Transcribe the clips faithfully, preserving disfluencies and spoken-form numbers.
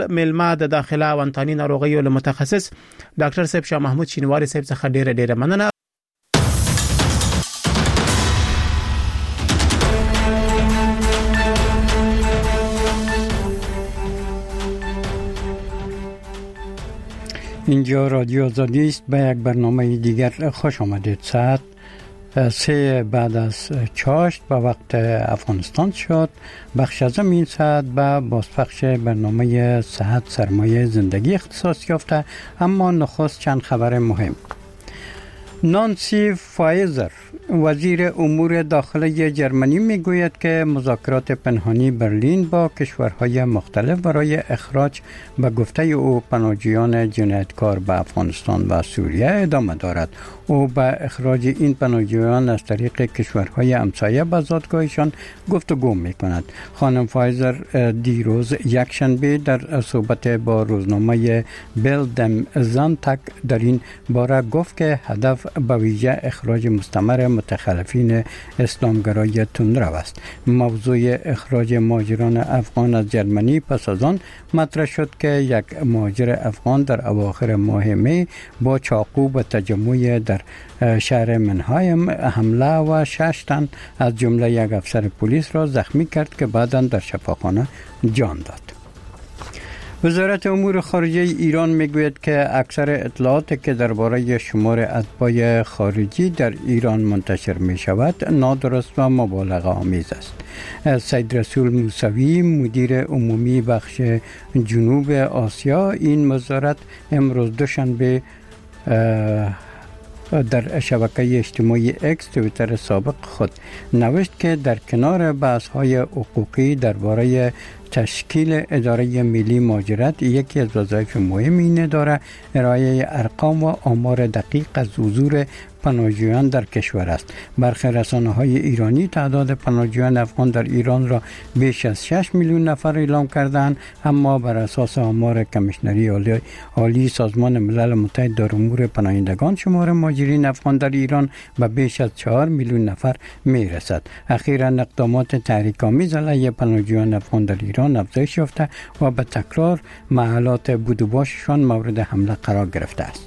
ملما د داخله او انتاني ناروغیو له متخصص ډاکټر صاحب شاه محمود شینواری صاحب څخه ډیره ډیره مننه. اینجا رادیو آزادی است. به یک برنامه دیگر خوش آمدید. ساعت سه بعد از چاشت به وقت افغانستان شد. بخش از این ساعت به بازپخش برنامه صحت سرمایه زندگی اختصاص یافته. اما نخست چند خبر مهم. نانسی فایزر وزیر امور داخلی جرمنی میگوید که مذاکرات پنهانی برلین با کشورهای مختلف برای اخراج به گفته او پناهجویان جنایتکار به افغانستان و سوریه ادامه دارد. او به اخراج این پناهجویان از طریق کشورهای همسایه به زادگاهشان گفتگو میکند. خانم فایزر دیروز یک شنبه در صحبت با روزنامه بلدم زانتاگ در این باره گفت که هدف به ویژه اخراج مستمر متخلفین اسلامگرای تندرو است. موضوع اخراج مهاجران افغان از جرمنی پس از آن مطرح شد که یک مهاجر افغان در اواخر ماه می با چاقو به تجمع در شهر منهایم حمله و شش تن از جمله یک افسر پلیس را زخمی کرد که بعداً در شفاخانه جان داد. وزارت امور خارجه ایران میگوید که اکثر اطلاعاتی که درباره شمار اتباع خارجی در ایران منتشر می شود نادرست و مبالغه آمیز است. سید رسول موسوی مدیر عمومی بخش جنوب آسیا این وزارت امروز دوشنبه در شبکه اجتماعی اکس توییتر سابق خود نوشت که در کنار بحث‌های حقوقی درباره تشکیل اداره ملی مهاجرت یکی از وظایف مهم این اداره ارائه ارقام و آمار دقیق از حضور پناهجویان در کشور است. برخی رسانه‌های ایرانی تعداد پناهجویان افغان در ایران را بیش از شش میلیون نفر اعلام کردند، اما بر اساس آمار کمیشنری عالی, عالی سازمان ملل متحد در امور پناهندگان شمار مهاجرین افغان در ایران به بیش از چهار میلیون نفر میرسد. اخیراً اقدامات تحریک‌آمیز علیه پناهجویان افغان در ایران افزایش یافته و به تکرار محلات بود و باششان مورد حمله قرار گرفته است.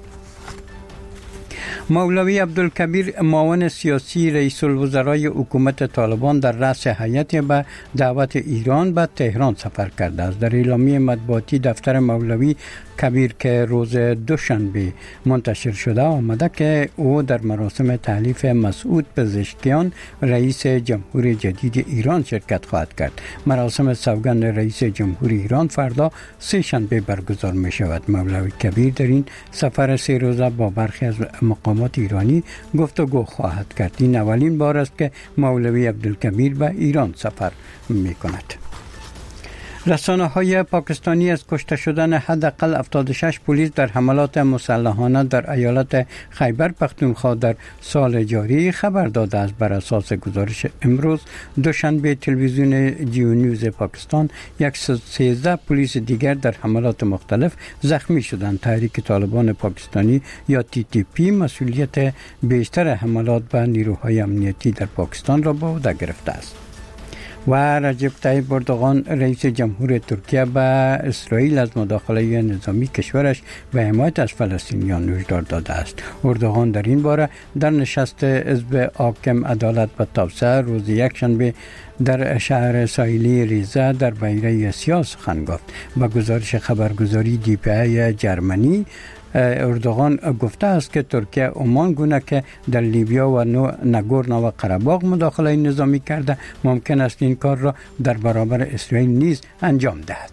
مولوی عبدالکبیر معاون سیاسی رئیس الوزرای حکومت طالبان در رأس هیئت به دعوت ایران به تهران سفر کرده است. در اعلامیه مطبوعاتی دفتر مولوی کبیر که روز دوشنبه منتشر شده آمده که او در مراسم تحلیف مسعود پزشکیان رئیس جمهور جدید ایران شرکت خواهد کرد. مراسم سوگند رئیس جمهور ایران فردا سه شنبه برگزار می شود. مولوی کبیر در این سفر سه روزه با برخی از مقامات ایرانی گفتگو خواهد کرد. این اولین بار است که مولوی عبدالکبیر به ایران سفر می کند. رسانه های پاکستانی از کشته شدن حداقل هفتاد و شش پلیس در حملات مسلحانه در ایالت خیبر پختونخوا در سال جاری خبر داده است. بر اساس گزارش امروز دوشنبه تلویزیون جیو نیوز پاکستان صد و سیزده پلیس دیگر در حملات مختلف زخمی شدند. تحریک طالبان پاکستانی یا تی تی پی مسئولیت بیشتر حملات به نیروهای امنیتی در پاکستان را به عهده گرفته است. و رجب طیب اردوغان رئیس جمهور ترکیه به اسرائیل از مداخله نظامی کشورش و حمایت از فلسطینیان هشدار داده است. اردوغان در این باره در نشست حزب حاکم عدالت و توسعه روز یکشنبه در شهر ساحلی ریزه در بحیره اسیا سخن گفت. با گزارش خبرگزاری دی پی ای جرمنی اردوغان گفته است که ترکیه عمان گونه که در لیبیا و ناگورنو و قره‌باغ مداخله نظامی کرده ممکن است این کار را در برابر اسرائیل نیز انجام دهد.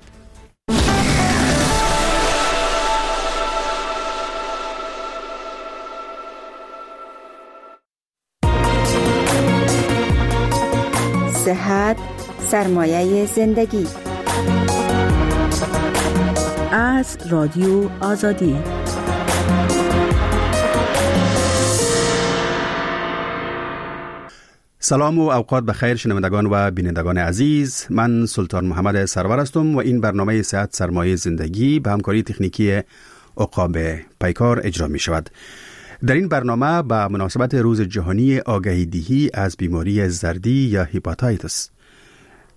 صحت سرمایه زندگی از رادیو آزادی. سلام و اوقات بخیر شنوندگان و بینندگان عزیز، من سلطان محمد سرور هستم و این برنامه صحت سرمایه زندگی به همکاری تکنیکی عقاب پیکار اجرا می شود. در این برنامه به مناسبت روز جهانی آگاهی دهی از بیماری زردی یا هپاتایتس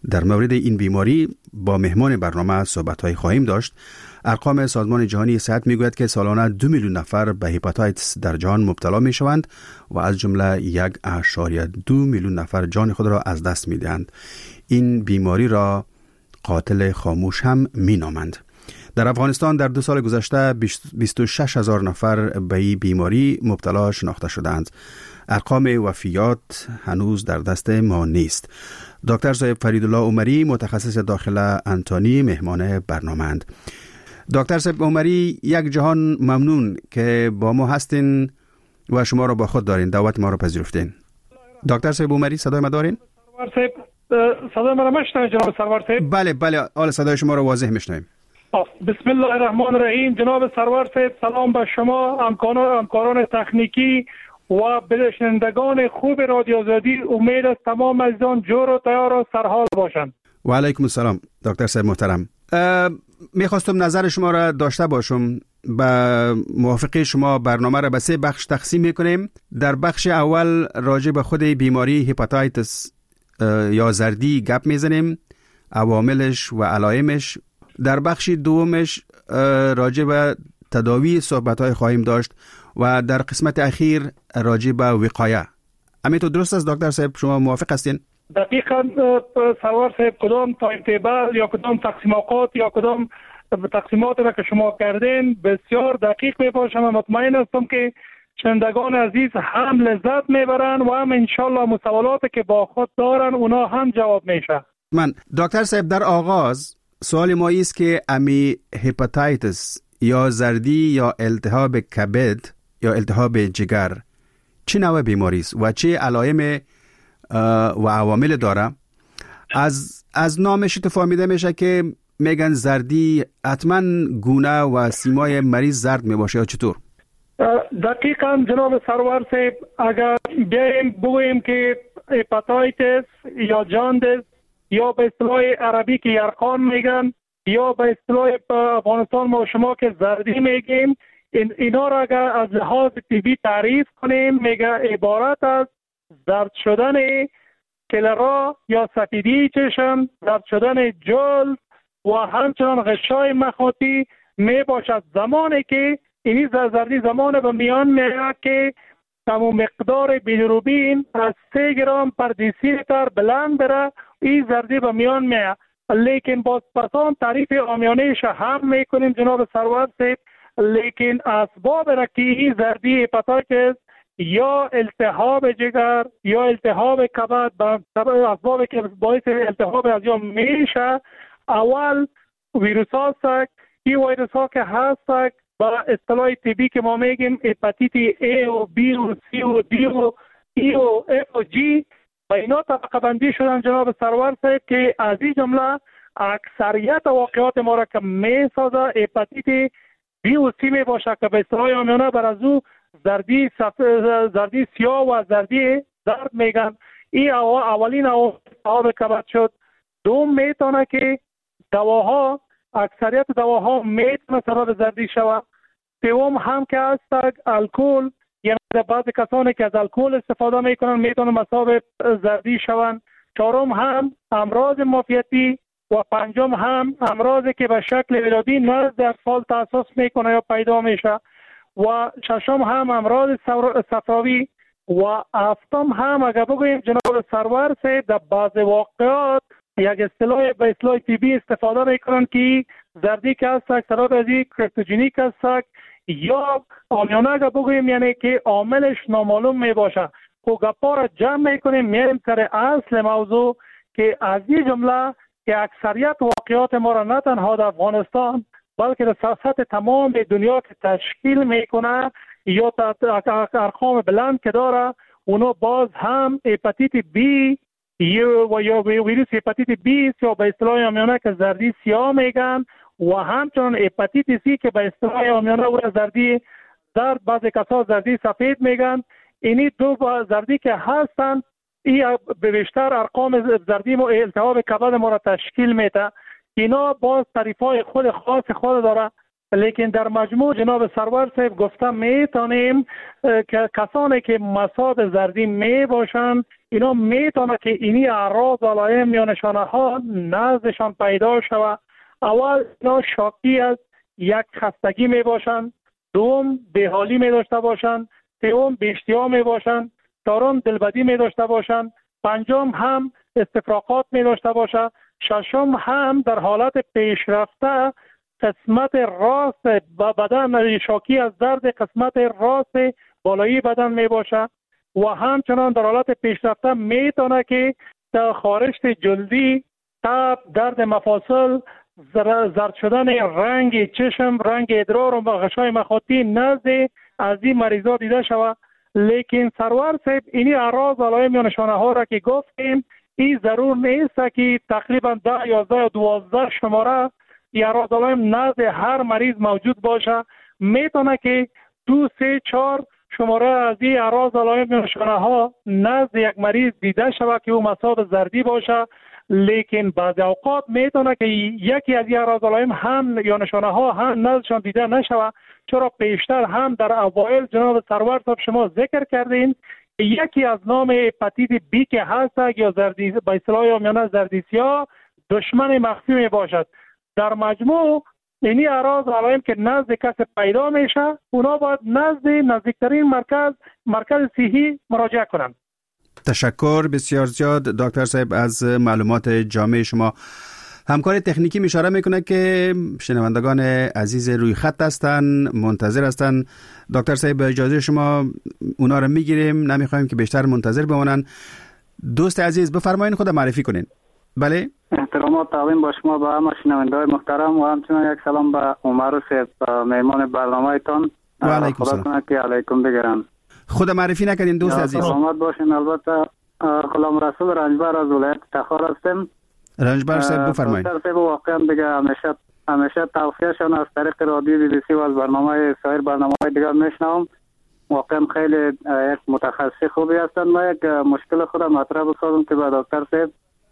در مورد این بیماری با مهمان برنامه صحبت‌های خواهیم داشت. ارقام سازمان جهانی صحت میگوید که سالانه دو میلیون نفر به هپاتیتس در جهان مبتلا می شوند و از جمله یک اشاریه دو میلیون نفر جان خود را از دست می دهند. این بیماری را قاتل خاموش هم می نامند. در افغانستان در دو سال گذشته بیست و شش هزار نفر به این بیماری مبتلا شناخته شدند. ارقام وفیات هنوز در دست ما نیست. دکتر صاحب فریدالله عمری متخصص داخله انتانی مهمان برنامه‌اند. دکتر صاحب عمری، یک جهان ممنون که با ما هستین و شما را با خود دارین، دعوت ما را پذیرفتین. دکتر صاحب عمری صدای ما دارین؟ سرور صاحب صدای ما را میشنوید جناب سرور صاحب؟ بله بله، آل صدای شما را واضح میشنویم. بسم الله الرحمن الرحیم. جناب سرور صاحب سلام به شما، همکاران تکنیکی و بشنوندگان خوب رادیو آزادی. امید است تمام عزیزان جور و تیار و سرحال باشند. و علیکم السلام دکتر صاحب محترم. میخواستم نظر شما را داشته باشم. به موافقه شما برنامه را به سه بخش تقسیم میکنیم. در بخش اول راجع به خود بیماری هپاتیتس یا زردی گپ میزنیم، عواملش و علائمش. در بخش دومش راجع به تداوی صحبت‌های خواهیم داشت و در قسمت اخیر راجع به وقایه. همینطور درست است دکتر صاحب؟ شما موافق هستین؟ دقیقاً سرور صاحب، کدام تایم تیبل یا کدام تقسیم اوقات یا کدام تقسیمات را که شما کردین بسیار دقیق می باشم و مطمئن هستم که شنوندگان عزیز هم لذت میبرن و هم انشالله مسئولاتی که با خود دارن اونا هم جواب میشه. من دکتر صاحب در آغاز سوال ما است که امی هپاتیتس یا زردی یا التهاب کبد یا التهاب جگر چه نوع بیماری است و چه علائم و عوامل داره؟ از از نامش فهمیده میشه که میگن زردی حتما گونه و سیمای مریض زرد میباشه یا چطور؟ دقیقاً جناب سرور صاحب، اگر بیایم بگوییم که هپاتیتس یا جاندس یا به اصطلاح عربی که یرقان میگن یا به اصطلاح افغانستان ما شما که زردی میگیم، این اینا را اگر از لحاظ طبی تعریف کنیم میگه عبارت از زرد شدن کلرا یا سفیدی چشم، زرد شدن جلد و همچنان غشای مخاطی می باشد. زمانی که این زردی زمان به میان میاد که تمام مقدار بیلیروبین از سه گرم پر دیسیلیتر بلند بره، این زردی به میان میاد. لیکن باز پسان تعریف آمیانهش هم میکنیم جناب سرور صاحب، لیکن اسباب را که این زردی هپاتیتس یا التهاب جگر یا التهاب کبد اسبابی که باعث التهاب از یا میشه، اول ویروس ها هست. این ویروس ها که هست با اصطلاح طبی که ما میگیم هپاتیت A و B و C و D و E و F و G، و اینا طبقه بندی شدن جناب سرور صاحب که از این جمله اکثریت واقعات ما را که می سازه هپاتیت B و C می باشه که به اصطلاح آمیانه بر از او زردی زردی سیاه و زردی زرد میگن. این اولین التهاب کبد شد. دوم میتونه که دواها، اکثریت دواها میتونه سبب زردی شود. سوم هم که هست الکل، یعنی بعضی کسانی که از الکل استفاده میکنن میتونه سبب زردی شوند. چهارم هم امراض معافیتی و پنجم هم امراضی که به شکل ولادی نزد اطفال تاسیس میکنه یا پیدا میشه و ششم هم امراض صفراوی و هفتم هم اگر بگوییم جناب سرور سے در بعض واقعات یک اصطلاح به اصطلاح طبی استفاده میکنن که زردی که هست سبب از این کرپتوژنیک هست یا آمیانه اگر بگوییم یعنی که عاملش نامعلوم میباشه. خب گپا را جمع میکنیم میریم سر اصل موضوع که از این جمله که اکثریت واقعات ما را نه تنها در افغانستان بلکه در سطح تمام دنیا که تشکیل میکنه یا ارقام بلند که داره، اونو باز هم هپاتیت بی یا یا ویروس هپاتیت بی یا به اصطلاح آمیانه که زردی سیاه میگن و همچنان هپاتیت سی که به اصطلاح آمیانه و زردی زرد، بعضی کسا زردی سفید میگن. اینی دو زردی که هستن این به بیشتر ارقام زردی و التهاب کبد ما را تشکیل میده. اینا باز تعریفای خود خاص خود داره، لیکن در مجموع جناب سرور صاحب گفتم میتونیم که کسانی که مصاب زردی می باشن اینا میتونه که اینی اعراض علائم یا نشانه ها نزدشان پیدا شود. اول اینا شاکی از یک خستگی می باشند، دوم بیحالی می داشته باشند، سوم بی‌اشتها می باشند، چهارم دلبدی می داشته باشند، پنجم هم استفراغات می داشته باشند، ششم هم در حالت پیشرفته قسمت راست و بدن شاکی از درد قسمت راست بالایی بدن می باشه و همچنان در حالت پیشرفته می تونه که در خارشت جلدی، تب، درد مفاصل، زرد شدن رنگ چشم، رنگ ادرار و غشای مخاطی نزد از این مریضا دیده شود. لیکن سرور صاحب اینی اعراض علائم یا نشانه ها را که گفتیم این ضرور نیست که تقریبا ده یازده یا دوازده شماره یا اعراض علائم نزد هر مریض موجود باشه. میتونه که دو سه چهار شماره از این اعراض علائم یا نشانه ها نزد یک مریض دیده شود که او مصاب زردی باشه. لیکن بعضی اوقات میتونه که یکی از این اعراض علائم هم یا نشانه ها هم نزدشان دیده نشود، چرا پیشتر هم در اوایل جناب سرور صاحب شما ذکر کردین یکی از نام هپاتیت بی که هست یا زردی به اصطلاح یا زردیسیا دشمن مخفی می باشد. در مجموع اینی اعراض علائم که نزد کس پیدا میشه اونا باید نزد نزدیکترین مرکز مرکز صحی مراجعه کنند. تشکر بسیار زیاد دکتر صاحب از معلومات جامع شما. همکار تکنیکی اشاره میکنه که شنوندگان عزیز روی خط هستن، منتظر هستن. دکتر صاحب با اجازه شما اونا رو میگیریم، نمیخوایم که بیشتر منتظر بمونن. دوست عزیز بفرمایید خود معرفی کنین. بله. احترام و تعظیم با شما با همه شنوندگان محترم و همچنین یک سلام به عمر صاحب مهمان برنامه‌تان. و علیکم السلام. که علیکم بگیرم. خود معرفی نکردین دوست عزیز. سلامت باشین. البته غلام رسول رنجبر از ولایت تخار هستم. رنجبر صاحب بفرمایید. دکتر صاحب واقعا دیگه همیشه همیشه توصیه‌شان از طریق رادیو بی بی سی و از برنامه سایر برنامه‌های دیگه میشنوم. واقعا خیلی یک متخصص خوبی هستن. ما یک مشکل خودم مطرح بسازم که با دکتر صاحب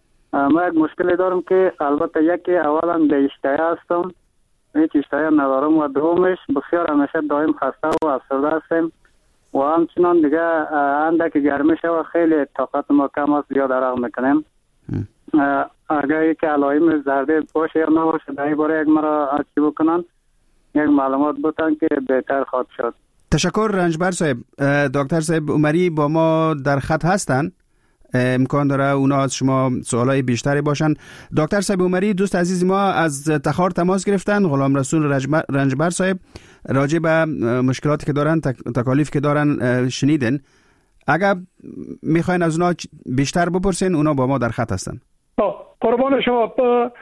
ما یک مشکلی دارم که البته یکی اولا به اشتها هستم، هیچ اشتها ندارم و دومش بسیار همیشه دائم خسته و افسرده هستم و همچنان دیگه اندک گرمی شود خیلی طاقت ما کم است، زیاد عرق میکنیم. اگر یک علائم زرده باشه یا نباشه در این باره یک مرا چی بکنن یک معلومات بتن که بهتر خواهد شد. تشکر رنجبر صاحب. دکتر صاحب عمری با ما در خط هستن، امکان داره اونا از شما سوالای بیشتری باشن. دکتر صاحب عمری دوست عزیز ما از تخار تماس گرفتن. غلام رسول رنجبر صاحب راجع به مشکلاتی که دارن، تکالیف که دارن شنیدن. اگر میخواین از اونا بیشتر بپرسین اونا با ما در خط هستن. قربان شما.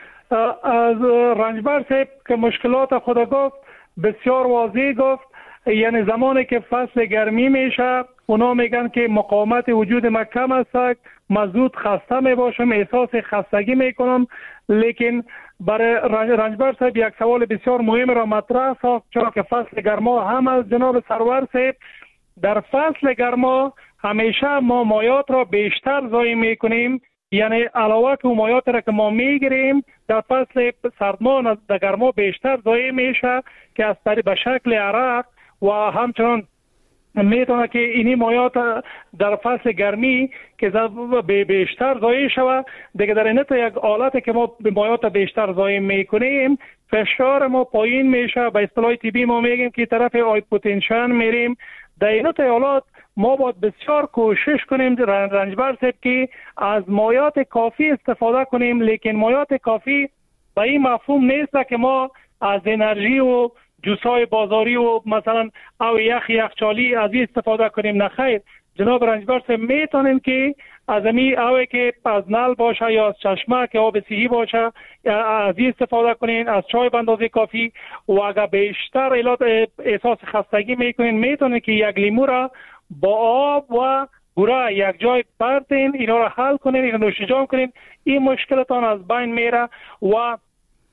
از رنجبر صاحب که مشکلات خود گفت بسیار واضح گفت. یعنی زمانی که فصل گرمی میشه اونا میگن که مقاومت وجود ما کم است، مزود خسته میباشم، احساس خستگی میکنم. لیکن برای رنجبر صاحب یک سوال بسیار مهم را مطرح ساخت، چرا که فصل گرما هم از جناب سرور صاحب در فصل گرما همیشه ما مایات را بیشتر ضایع میکنیم. یعنی علاوه که مایات را که ما میگیریم در فصل سرما در گرما بیشتر ضایع میشه که از طریق به شکل عرق و همچنان میتونه که اینی مایات در فصل گرمی که بیشتر ضایع شود. دیگه در اینت یک حالت که ما مایات بیشتر ضایع میکنیم فشار ما پایین میشه، به اصطلاح طبی ما میگیم که طرف هایپوتنشن میریم. در اینت حالات ما باید بسیار کوشش کنیم رنجبر صاحب که از مایات کافی استفاده کنیم. لیکن مایات کافی به این مفهوم نیست که ما از انرژی و جوسای بازاری و مثلا او یخ یخچالی از این استفاده کنیم. نخیر جناب رنجبر صاحب میتونیم که از امی اوی که از نل باشه یا از چشمه که آب صحی باشه از این استفاده کنین، از چای به اندازه کافی. و اگر بیشتر احساس خستگی میکنین میتونین که یک لیمو را با آب و گوره یک جای پرتین، اینا را حل کنین، اینا نوش جام کنین، این مشکلتان از بین میره. و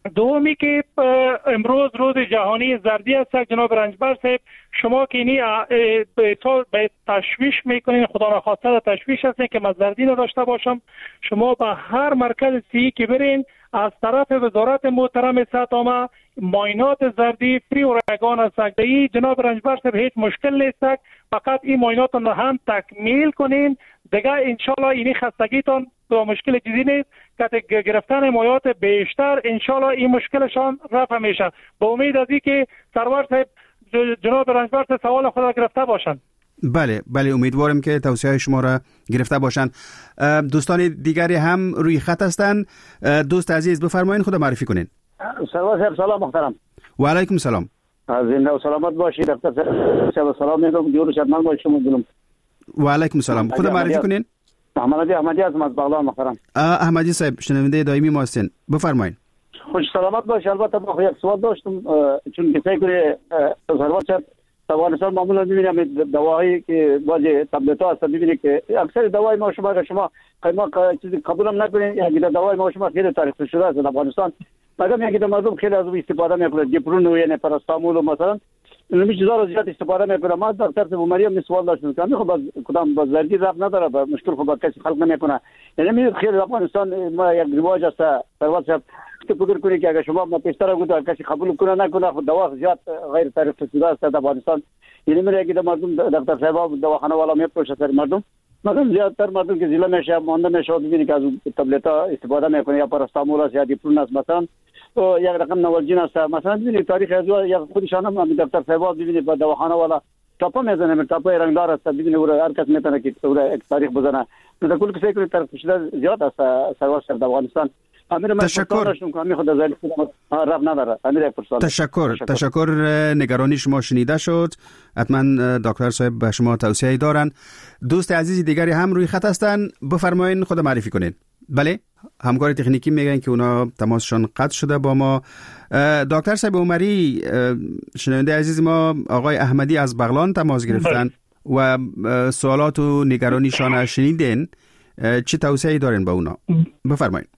دومی که امروز روز جهانی زردی است جناب رنجبر صاحب، شما که اینی به تشویش میکنین، خدا نخواسته تشویش هستین که من زردی نداشته باشم. شما به هر مرکز صحی که برین از طرف وزارت محترم صحت عامه معاینات زردی فری و رایگان است. این جناب رنجبر صاحب هیچ مشکل نیست، فقط این معاینات رو هم تکمیل کنین دیگه انشالله اینی خستگیتان و مشکل چیزی نیست که گرفتن مایات بیشتر انشالله این مشکلشان رفع میشه. با امید از این که سرور صاحب جناب رنجبر صاحب سوال خود را گرفته باشند. بله بله امیدوارم که توصیه شما را گرفته باشند. دوستان دیگری هم روی خط هستند. دوست عزیز بفرمایید خود معرفی کنین. سرور صاحب سلام محترم. و علیکم سلام. زنده و سلامت باشید. دکتر صاحب سلام میگم. جور شدمن باشید شما دلم. و علیکم سلام. خود معرفی کنین. احمدی احمدی از بغلان محترم. احمدی صاحب شنونده دائمی ما هستین. بفرمایید. خوش سلامت باشید. البته ما یک سوال داشتم چون که فکر سرور صاحب افغانستان معمولا می‌بینیم دواهایی که بعضی تبلیت‌ها هست می‌بینید که اکثر دوای ما شما اگر شما قیمت چیزی قبول هم نکنید یا اگر دوای ما شما خیلی تاریخ شده است در افغانستان مگر میگه مردم خیلی از اون استفاده میکنه دیپرون و یعنی پاراستامول مثلا نمیشه چیزا رو زیاد استفاده میکنه. ما دکتر بیماری هم سوال داشتم که خب کدام با زردی رفت نداره با مشکل خب کسی خلق نمیکنه. یعنی می خیلی افغانستان ما یک رواج است در واسه که فکر کنید که اگر شما ما پیشتر گفتم کسی قبول کنه نکنه خود دوا زیاد غیر تاریخ شده است در افغانستان. یعنی میگه که مردم دکتر صاحب دواخانه والا میپرسه سر مردم مثلا زیادتر مردم که ضلع میشه مانده میشه ببینید که از تبلیتا استفاده میکنه یا پاراستامول است یا دیپرون است مثلا و یک رقم نوالژین است مثلا ببینید تاریخ از یا خودشان هم دکتر صاحب ببینید با دواخانه والا چاپا میزنه من چاپا رنگدار است ببینید او هر کس میتونه که او یک تاریخ بزنه. در کل که فکر طرف شده زیاد است سرواس در افغانستان. تشکر. تشکر تشکر نگرانی شما شنیده شد. حتما دکتر صاحب به شما توصیه دارن. دوست عزیزی دیگری هم روی خط هستن. بفرمایید خود معرفی کنین. بله همکار تکنیکی میگن که اونا تماسشون قطع شده با ما. دکتر صاحب عمری شنونده عزیز ما آقای احمدی از بغلان تماس گرفتن و سوالات و نگرانیشان شنیدین. چه توصیه‌ای دارین با اونا؟ بفرمایید.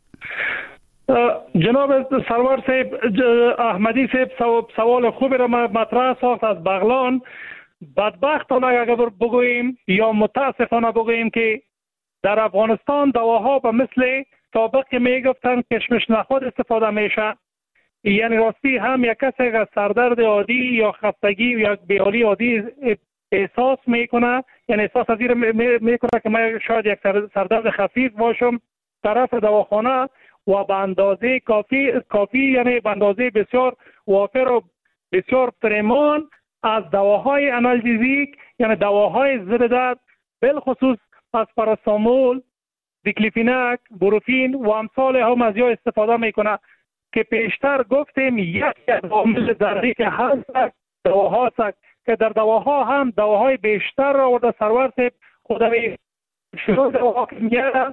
جناب سرور صاحب احمدی صاحب سوال خوبی را مطرح ساخت از بغلان. بدبختانه اگر بگوییم یا متاسفانه بگوییم که در افغانستان دواها به مثل سابق میگفتن کشمش نخود استفاده میشه. یعنی راستی هم یک کسی از سردرد عادی یا خستگی یا بیحالی عادی احساس میکنه، یعنی احساس از این میکنه که من شاید یک سردرد خفیف باشم، طرف دواخانه و به اندازه کافی کافی یعنی به اندازه بسیار وافر و بسیار پریمان از دواهای آنالژیزیک یعنی دواهای ضد درد بالخصوص از پاراستامول، دیکلیفیناک، بروفین و امثال هم از یا استفاده میکنه که پیشتر گفتیم یک از عوامل ضروری که هست دواها است که در دواها هم دواهای بیشتر را آورده سرور صاحب خودمی شروع دواها که میاد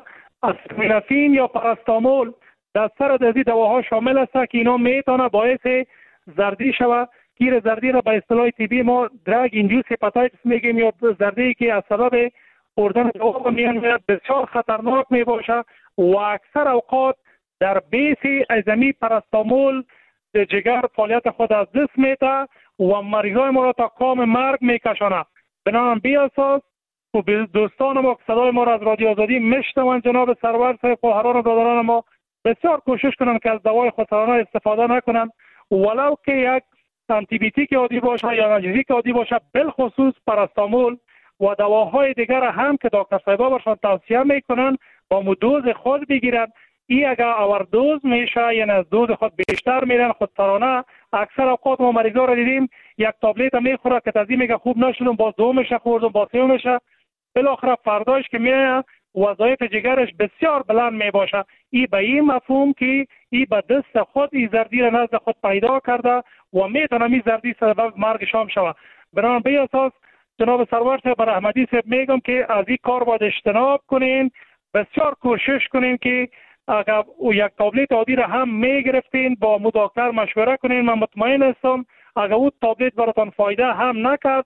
آسپرین یا پاراستامول در سر از این دواها شامل است که اینا میتونه باعث زردی شود. گیر زردی را به اصطلاح طبی ما درگ ایندیوس هپاتایتس میگیم یا زردی که از سبب خوردن دوا میاد بسیار خطرناک می باشه و اکثر اوقات در بیس ازمی پاراستامول جگر فعالیت خود از دست میده و مریضای ما را تا کام مرگ میکشانه. بنابراین بی اساس و دوستان ما که صدای ما را از رادیو آزادی میشنوند جناب سرور صاحب خواهران و برادران ما بسیار کوشش کنند که از دوای خودسرانه استفاده نکنند ولو که یک آنتی بیوتیک عادی باشه یا آنالژیک عادی باشه، بالخصوص پاراستامول و دواهای دیگر هم که دکتر صاحبا برشان توصیه میکنن با مدوز خود بگیرن. این اگر اوردوز میشه یعنی از دوز خود بیشتر میرن خودسرانه اکثر اوقات ما مریضا رو دیدیم یک تابلت میخوره که تازه میگه خوب نشدم باز دومش خوردم باز سومش بالاخره فرداش که میاد وظایف جگرش بسیار بلند می باشه. ای به این مفهوم که ای به دست خود ای زردی را نزد خود پیدا کرده و میتونه می زردی سبب مرگ شام شود. بنابراین به اساس جناب سرور صاحب بر احمدی صاحب میگم که از این کار باید اجتناب کنین، بسیار کوشش کنین که اگر یک تابلت عادی را هم میگرفتین با دکتر مشوره کنین. من مطمئن هستم اگر او تابلت براتون فایده هم نکرد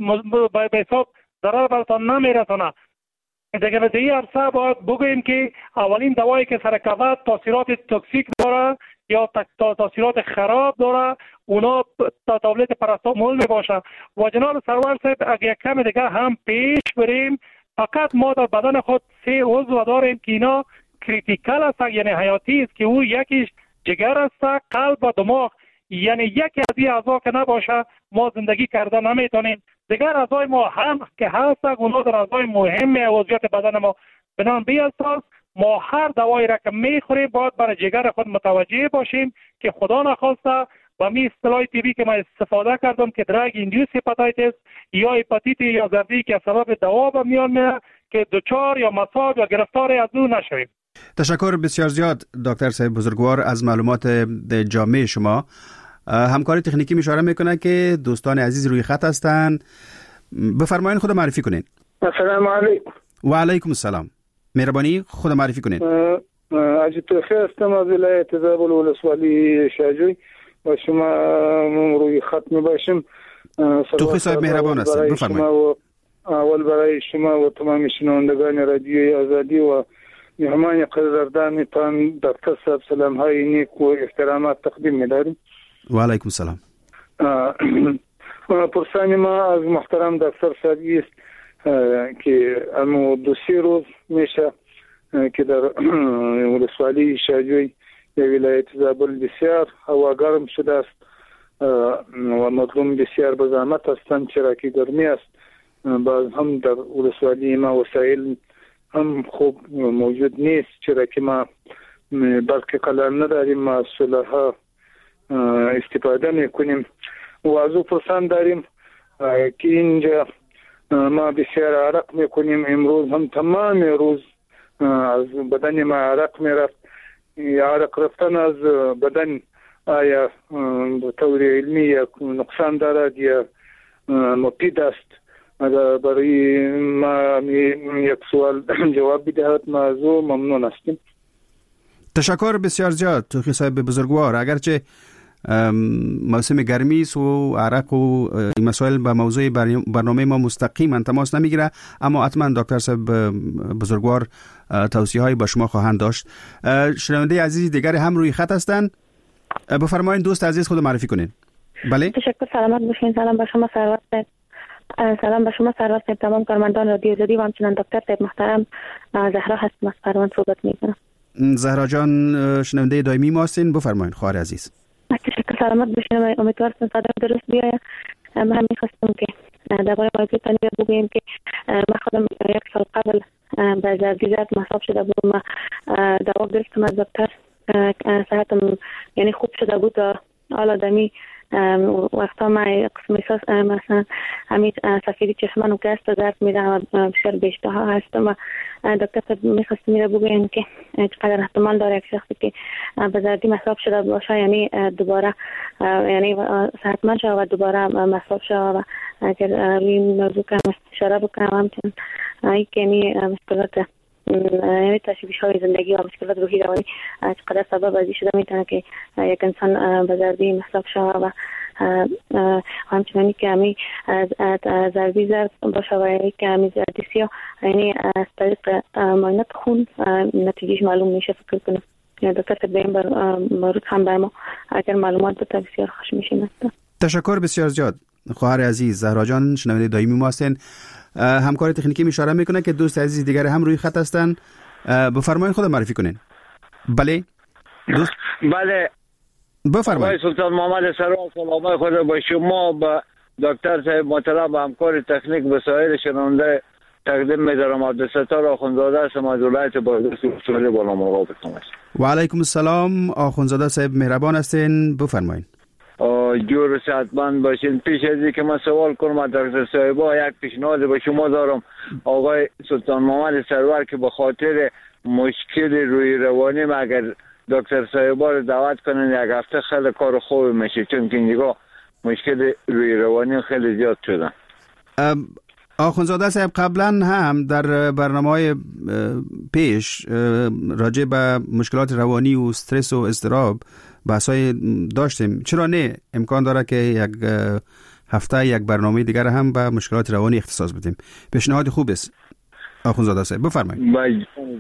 به حساب ضرر براتون نمیرسونه. دیگر از این عرصه باید بگوییم که اولین دوایی که سرکوت تاثیرات توکسیک داره یا تاثیرات خراب داره، اونا تابلت پاراسیتامول میباشه. و جناب سرور صاحب اگر کم دیگه هم پیش بریم، فقط ما در بدن خود سه عضو داریم که اینا کریتیکل است، یعنی حیاتی است، که او یکیش جگر است، قلب و دماغ. یعنی یکی از این اعضا که نباشه ما زندگی کرده نمیتونیم. دیگر اعضای ما هم که هست اونا در اعضای مهم وضعیت بدن ما. بنابراین بی اساس ما هر دوایی را که میخوریم باید برای جگر خود متوجه باشیم که خدا نخواسته و می اصطلاح طبی که ما استفاده کردم که درگ ایندیوس هپاتیتس یا هپاتیت یا زردی که سبب دوا به میان میاد که دچار یا مصاب یا گرفتار از او نشویم. تشکر بسیار زیاد دکتر صاحب بزرگوار از معلومات جامع شما. همکاری تکنیکی اشاره میکنه که دوستان عزیز روی خط هستند. بفرمایید خود معرفی کنین. السلام علیکم. و علیکم السلام. مهربانی خود معرفی کنین. عجیب توفیق هستم از ولایت زابل ولسوالی شاجوی و شما روی خط میباشم. توفیق صاحب مهربان هستید. بفرمایید. اول برای شما و تمام شنوندگان رادیوی آزادی و مهمان قدردان تان دکتر صاحب سلام های نیک و احترامات تقدیم می‌داریم. و علیکم السلام. پرسان ما از محترم دکتر صاحب است که امو دو سه روز میشه که در ولسوالی شاجوی ولایت زابل بسیار هوا گرم شده است و مردم بسیار به زحمت هستند چرا که گرمی است. باز هم در ولسوالی ما وسایل هم خوب موجود نیست چرا که ما بلکه قلم نداریم، ما سلاح استفاده میکنیم و از او پرسان داریم که اینجا ما بسیار عرق میکنیم. امروز هم تمام روز از بدن ما عرق میرفت. عرق رفتن از بدن آیا به طور علمی یک نقصان دارد یا مفید است؟ برای ما یک سوال جواب بدهد موضوع ممنون هستیم. تشکر بسیار زیاد توخی صاحب بزرگوار. اگرچه موسم گرمی است و عرق و مسائل به موضوع برنامه ما مستقیما تماس نمیگیره، اما حتما دکتر صاحب بزرگوار توصیه های با شما خواهند داشت. شنونده عزیز دیگر هم روی خط هستند. بفرمایید دوست عزیز خود معرفی کنین. بله. تشکر. سلامت باشین. سلام به شما سرور صاحب. سلام به شما سرور صاحب، تمام کارمندان رادیو آزادی و همچنین دکتر صاحب محترم. زهرا هستم از پروان صحبت میکنم. زهرا جان شنونده دائمی ما هستین، بفرمایید خواهر عزیز. تشکر. سلامت باشین. امیدوارم صدا درست بیاید. من هم می‌خواستم که درباره موضوع تانی بگویم که من خودم یک سال قبل به زردی زرد مصاب شده بودم. ما دوا گرفتم از دکتر، صحتم یعنی خوب شده بود. حالا دمی وقتا ما قسم احساس مثلا همین سفیدی چشمان و گست درد میده و بسیار بیشتها هستم و دکتر صاحب میخواستم میره بگویم که چقدر احتمال داره یک شخصی که به زردی مصاب شده باشه یعنی دوباره یعنی صحتمند شده و دوباره مصاب شده و اگر روی این موضوع که اشاره بکنم همچنین این که یعنی مشکلات یعنی تشویش های زندگی و مشکلات روحی روانی چقدر سبب ازی شده میتونه که یک انسان به زردی مصاب شده و همچنانی که همی زردی زرد باشه و یعنی که همی زردی سیاه یعنی از طریق معاینات خون نتیجهش معلوم میشه. فکر کنم دکتر صاحب به این مورد هم بر ما اگر معلومات بده بسیار خوش میشیم. تشکر بسیار زیاد خواهر عزیز. زهرا جان شنونده دائمی ما هستین. همکار تکنیکی اشاره میکنه که دوست عزیز دیگر هم روی خط هستن. بفرمایید خود معرفی کنین. بله دوست. بله بفرمایید. سلطان محمد سرور سلام خود با شما با دکتر صاحب محترم و همکار تکنیک به سایر شنونده تقدیم می‌دارم. عبدالستار آخوندزاده هستم از ولایت بادغیس ولسوالی بالامرغاب هستم. و علیکم السلام آخوندزاده صاحب مهربان هستین، بفرمایید. جور و صحتمند باشین. پیش از اینکه من سوال کنم دکتر صاحبا یک پیشنهاد به شما دارم. آقای سلطان محمد سرور که به خاطر مشکل روی روانی ما اگر دکتر صاحبا رو دعوت کنن یک هفته خیلی کار خوبی میشه، چون که اینجا مشکل روی روانی خیلی زیاد شده. آخوندزاده صاحب قبلا هم در برنامه‌های پیش راجع به مشکلات روانی و استرس و اضطراب بحثای داشتیم. چرا نه امکان داره که یک هفته یک برنامه دیگر هم به مشکلات روانی اختصاص بدیم. پیشنهاد خوب است آخوندزاده صاحب، بفرمایید.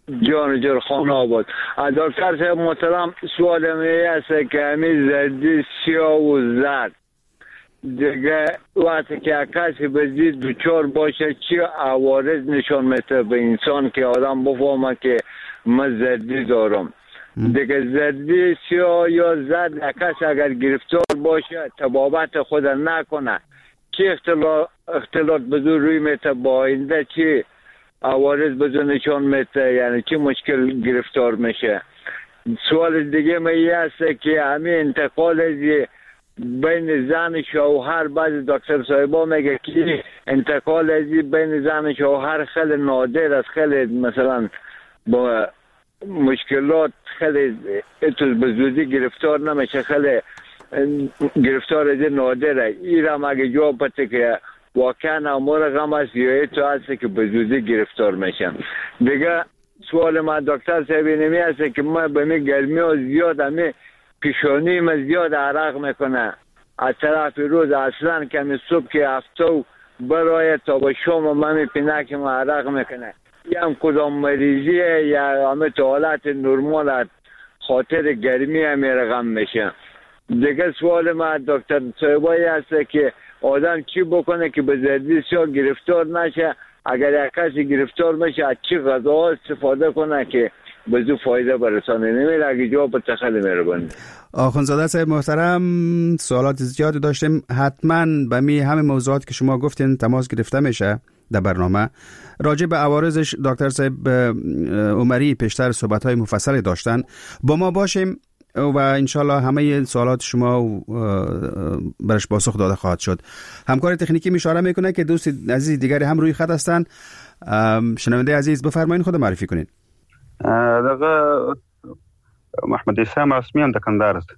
جان جور خان آباد. دکتر صاحب محترم، سوال می است که همین زردی سیاه و زرد دیگه وقتی که کسی بزید دوچار باشه چی عوارض نشان میده به انسان که آدم بفهمه که من زردی دارم؟ دیگه زردی سیاه یا زرد کسی اگر گرفتار باشه تبابت خود نکنه چی اختلاط اختلاط بدون روی میته با آینده چی عوارض بدون نشان میده، یعنی چی مشکل گرفتار میشه؟ سوال دیگه می است که همین انتقال از بین زن شوهر، بعضی دکتر صاحبا میگه که انتقال از بین زن شوهر خیلی نادر است، خیلی مثلا با مشکلات خیلی اتوز به زودی گرفتار نمیشه، خیلی گرفتار از نادره. این را مگه جواب بده که واقعا امور غم است یا ایتو هست که به زودی گرفتار میشن؟ دیگه سوال من دکتر صاحب نمی است که من به می گرمی و زیاد همی پیشانی من زیاد عرق میکنه از طرف روز، اصلا کمی صبح که هفته برای تا به شام من میپینه که من عرق میکنه. یا هم کدام مریضیه یا همه تو حالت نرمال خاطر گرمی همی رقم میشه. دیگه سوال من دکتر صاحبایی هست که آدم چی بکنه که به زردی سیاه گرفتار نشه؟ اگر یک کسی گرفتار میشه از چی غذاها استفاده کنه که به زو فایده برسانه؟ نمیره اگه جواب تخلی میره بنده. آخوندزاده صاحب محترم، سوالات زیادی داشتیم، حتما به می همه موضوعات که شما گفتین تماس گرفته میشه در برنامه. راجع به عوارضش دکتر صاحب عمری پیشتر صحبت‌های مفصلی داشتن، با ما باشیم و انشالله همه سوالات شما برش پاسخ داده خواهد شد. همکار تکنیکی اشاره میکنه که دوست عزیز دیگری هم روی خط هستن. شنونده عزیز بفرمایید خود معرفی کنین. دغه محمد عیسی معصومی هم د کندهار است.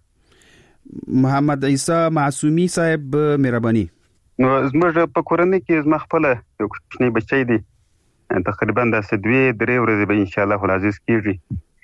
محمد عیسی معصومی صاحب مهرباني. نو زموږ په کورنۍ کې زما خپل یو کوچنی بچی دی، تقریبا د سدوی درې ورځې به ان شاء الله العزیز کیږي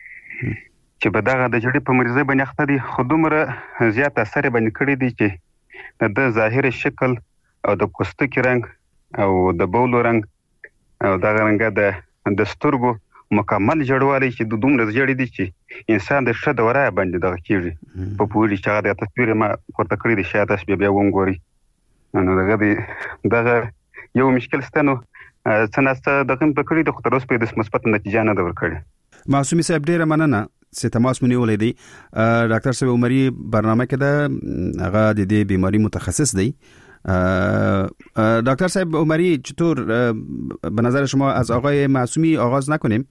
چې په دغه د جړې په مریضۍ باندې اخته دي. خو دومره زیات اثر باندې کړی دی چې د ظاهر شکل او د پوستکي رنګ او د بولو رنګ او دغه رنګ د د سترګو مکمل جړوالی چې د دومره جړې دي چې انسان د ښه دوره باندې دغه کیږي. په پوری چې هغه د تصویر ما ورته کړی دی، شاید تاسو بیا وګورئ. نو دغه دی دغه یو مشکل ستنو څنګه دغه په کړی د خو تر اوسه په د مثبت نتیجه نه ده ورکړې. معصومی صاحب ډیره مننه چې تماس مونږ ولې دی. ډاکټر صاحب عمری برنامه کې ده، هغه د دې بیماری متخصص دی. دکتر صاحب عمری چطور به نظر شما از آقای معصومی آغاز نکنیم؟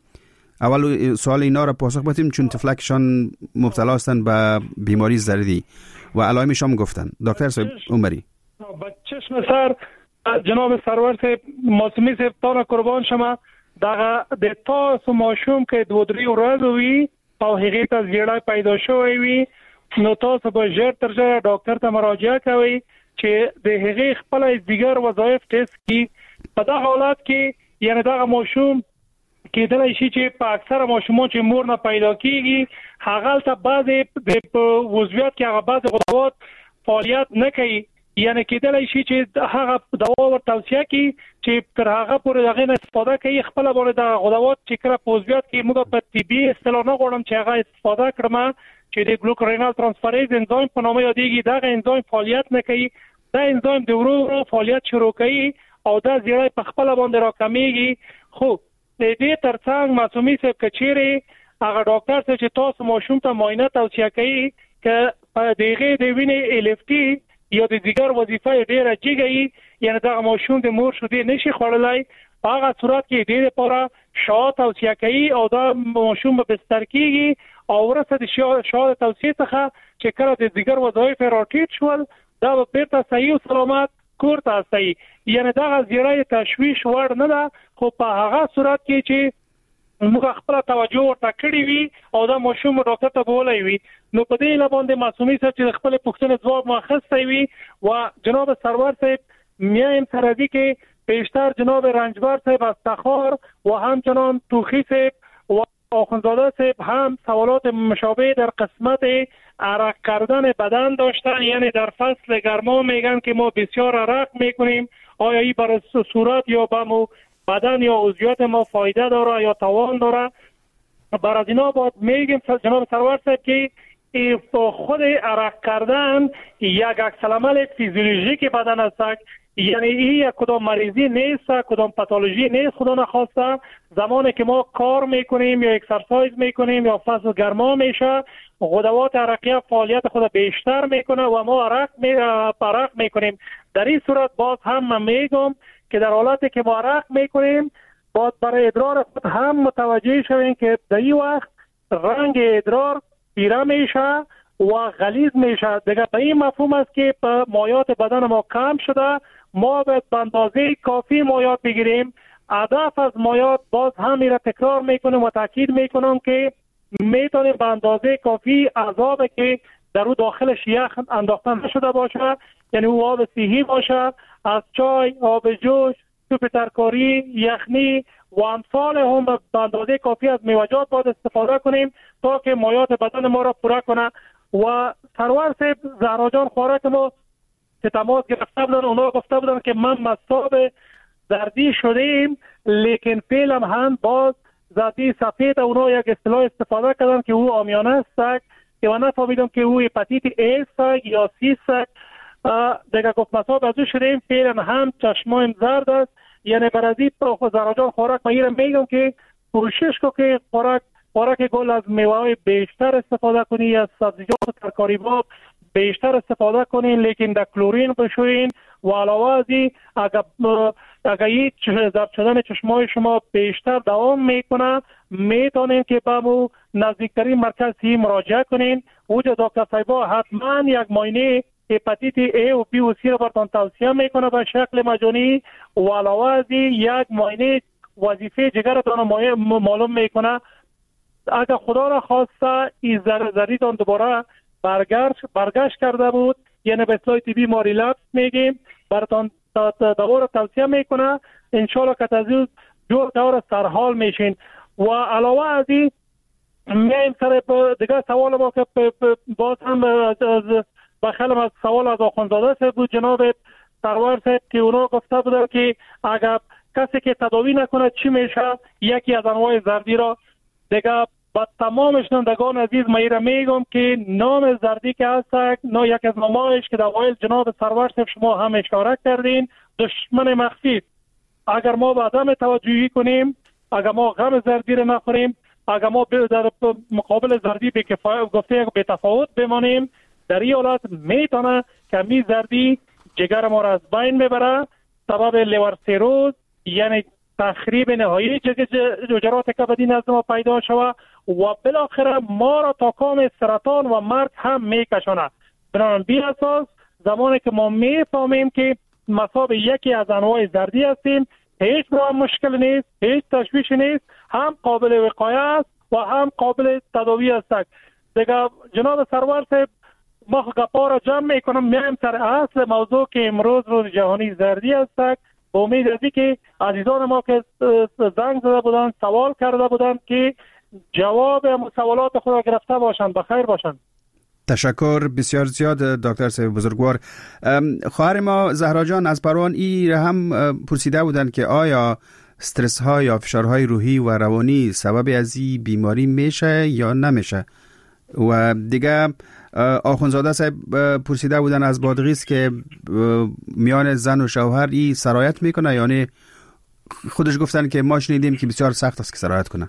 اول سوال اینا را پاسخ بدیم چون طفلکشان مبتلا هستند به بیماری زردی و علائمش هم گفتن. دکتر صاحب عمری. با چشم سر جناب سرور صاحب معصومی صاحب تا قربان شما دغه د تاسو ماشوم کې دوه درې ورځې وي او هغه ته زیړای پیدا شوی وي، نو تاسو به ژر تر ژره ډاکټر ته مراجعه کوئ چې د هغه خپل دیگر وظایف ټیسټ کړي. په دغه حالت کې یعنی دغه ماشوم کېدلی شي چې په اکثره ماشومان چې مور نه پیدا کیږي هغه ته بعضې د وضعیت کې هغه بعضې غدوات فعالیت نه کوي، یعنی کېدلی شي چې هغه دوا ور توصیه کړي چې تر هغه پورې دغه نه استفاده کوي. خپل باندې د غدوات چې کله په وضعیت کې موږ په طبي اصطلاح نه غواړم چې هغه استفاده کړم چې د ګلوکورینال ترانسفریز انزایم په نامه یادېږي، دغه انزایم فعالیت نه کوي. دا انزایم د ورو ورو فعالیت شروع کوي او دا زیړی په خپل باندې راکمیږي. خو د دې ترڅنګ معصومی صاحب کچېرې هغه ډاکټر ته چې تاسو ماشوم ته معاینه توصیه کوي چې په دغه د وینې ال اف ټي یا د دیګر وظیفه ډیره جګی، یعنی دغه ماشوم د مور شوډې نشي خوړلای، په هغه صورت کې ډیره پوره شاه توصیه کوي او دا ماشوم به بستر کیږي او ورسره د شاه توصیه څخه چې کله د دیګر وظایف راټیټ شول دا به بیرته صحیح او سلامت کور ته استي. یعنی دغه زیړی تشویش وړ نه ده، خو په هغه صورت کې چې موږ خپل توجه ورته کړی وي او دا ماشوم ډاکټر ته بولی وي، نو په دې لباندې معصومی صاحب چې خپل پوښتنې ځواب ماخستی وي و جناب سرور صاحب میایم سرادی کې پیشتر جناب رنجبر صاحب از تخار و همچنان توخی صاحب و آخوندزاده صاحب هم سوالات مشابه در قسمت عرق کردن بدن داشتن، یعنی در فصل گرما میگن که ما بسیار عرق میکنیم، آیا این برای صورت یا به بدن یا عضویات ما فایده داره یا تاوان داره؟ برای اینا باید میگیم جناب سرور صاحب که خود عرق کردن یک عکس العمل فیزیولوژیک بدن است، یعنی این یک کدام مریضی نیست، کدام پاتولوژی نیست خدا نخواسته. زمانی که ما کار میکنیم یا اکسرسایز میکنیم یا فصل گرما میشه، غدوات عرقیه فعالیت خود بیشتر میکنه و ما عرق می عرق میکنیم. در این صورت باز هم من میگم که در حالتی که ما عرق میکنیم باید برای ادرار خود هم متوجه شویم که در این وقت رنگ ادرار پیره میشه و غلیظ میشه. دیگه به این مفهوم است که مایات بدن ما کم شده، ما باید به اندازه کافی مایات بگیریم. هدف از مایات باز هم میره تکرار میکنم و تاکید میکنم که میتونیم به اندازه کافی عذابه که در او داخلش یخ انداخته نشده باشه، یعنی او آب سیهی باشه، از چای، آب جوش، سوپ ترکاری، یخنی و امثال هم به اندازه کافی از میوه‌جات باید استفاده کنیم تا که مایات بدن ما را پوره کنه. و سرور صاحب زهرا جان خوارک ما که تماس گرفته بودن اونا گفته بودن که من مصاب زردی شدیم، لیکن فعلا هم باز زردی سفید اونا یک اصطلاح استفاده کردن که او عامیانه است که من نفهمیدم که او هپاتیت ای است یا سی است. دیگه گفت مصاب از او شدیم، فعلا هم چشمایم زرد است. یعنی برازی زهرا جان خوراک ما میگم که کوشش کو که خوراک خوراک گل از میوه بیشتر استفاده کنی، از سبزیجات و ترکاری باب بیشتر استفاده کنین، لیکن در کلورین بشوین و علاوه از این اگر اگر این زرد شدن چشمای شما بیشتر دوام میکنه میتونین که به مو نزدیکترین مرکز سی مراجعه کنین. اوجا دکتر صاحبا حتما یک معاینه هپاتیت ای و بی و سی را براتون توصیه میکنه به شکل مجانی و علاوه از این یک معاینه وظیفه جگر را معلوم میکنه. اگر خدا را خواسته این زردیتان دوباره برگشت برگشت کرده بود، یعنی به اصطلاح طبی ما ریلپس میگیم، براتون دوباره توصیه میکنه انشالله که تازه جور دور سرحال میشین. و علاوه از این میایم سر دیگه سوال ما که باز هم بخیلم از سوال از آخوندزاده صاحب بود جناب سرور صاحب که اونا گفته بودن که اگر کسی که تداوی نکنه چی میشه یکی از انواع زردی را. دیگه با تمام شنوندگان عزیز ما ایره میگم که نام زردی که هست نه یک از نامایش که در اوایل جناب سرور صاحب شما هم اشاره کردین دشمن مخفی. اگر ما به عدم توجهی کنیم، اگر ما غم زردی را نخوریم، اگر ما در مقابل زردی به کفایت گفته به تفاوت بمانیم، در این حالت میتونه کمی زردی جگر ما را از بین ببره، سبب لیور سیروز یعنی تخریب نهایی جگرات کبدی نزد ما پیدا شود و بالاخره ما را تا کام سرطان و مرگ هم میکشونه. بنابراین بی اساس زمانی که ما میفهمیم که مصاب یکی از انواع زردی هستیم، هیچ برای مشکل نیست، هیچ تشویش نیست، هم قابل وقایه است و هم قابل تداوی است. دیگه جناب سرور صاحب ما گپا را جمع میکنم، میایم سر اصل موضوع که امروز روز جهانی زردی است. با امید ازی که عزیزان ما که زنگ زده بودن سوال کرده بودن که جواب سوالات خود را گرفته باشند. بخیر باشند. تشکر بسیار زیاد دکتر صاحب بزرگوار. خواهر ما زهرا جان از پروان ای هم پرسیده بودند که آیا استرس ها یا فشارهای روحی و روانی سبب از این بیماری میشه یا نمیشه؟ و دیگه آخوندزاده صاحب پرسیده بودن از بادغیس که میان زن و شوهر ای سرایت میکنه، یعنی خودش گفتن که ما شنیدیم که بسیار سخت است که سرایت کنه.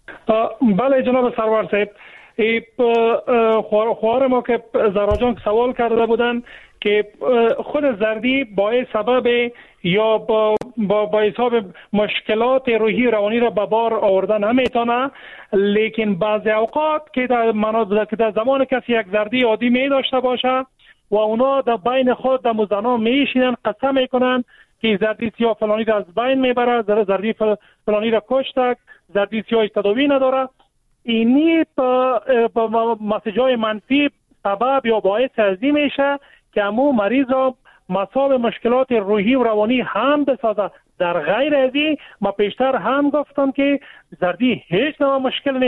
بله جناب سرور صاحب، خواهر ما که زهرا جان سوال کرده بودن که خود زردی باعث سبب یا با با, با حساب مشکلات روحی روانی را به بار آوردن نمیتونه، لیکن بعضی اوقات که در مناظر که در زمان کسی یک زردی عادی می داشته باشه و اونا در بین خود در مزنا میشینن قسم میکنن که زردی سیاه فلانی را از بین میبره، زردی فلانی را کشتک، زردی سیاه تداوی نداره. اینی با مسیجای منفی سبب یا باعث ازی میشه که امو مریض را مصاب مشکلات روحی و روانی هم بسازه. در غیر ازی ما پیشتر هم گفتم که زردی هیچ نوع مشکل نیست،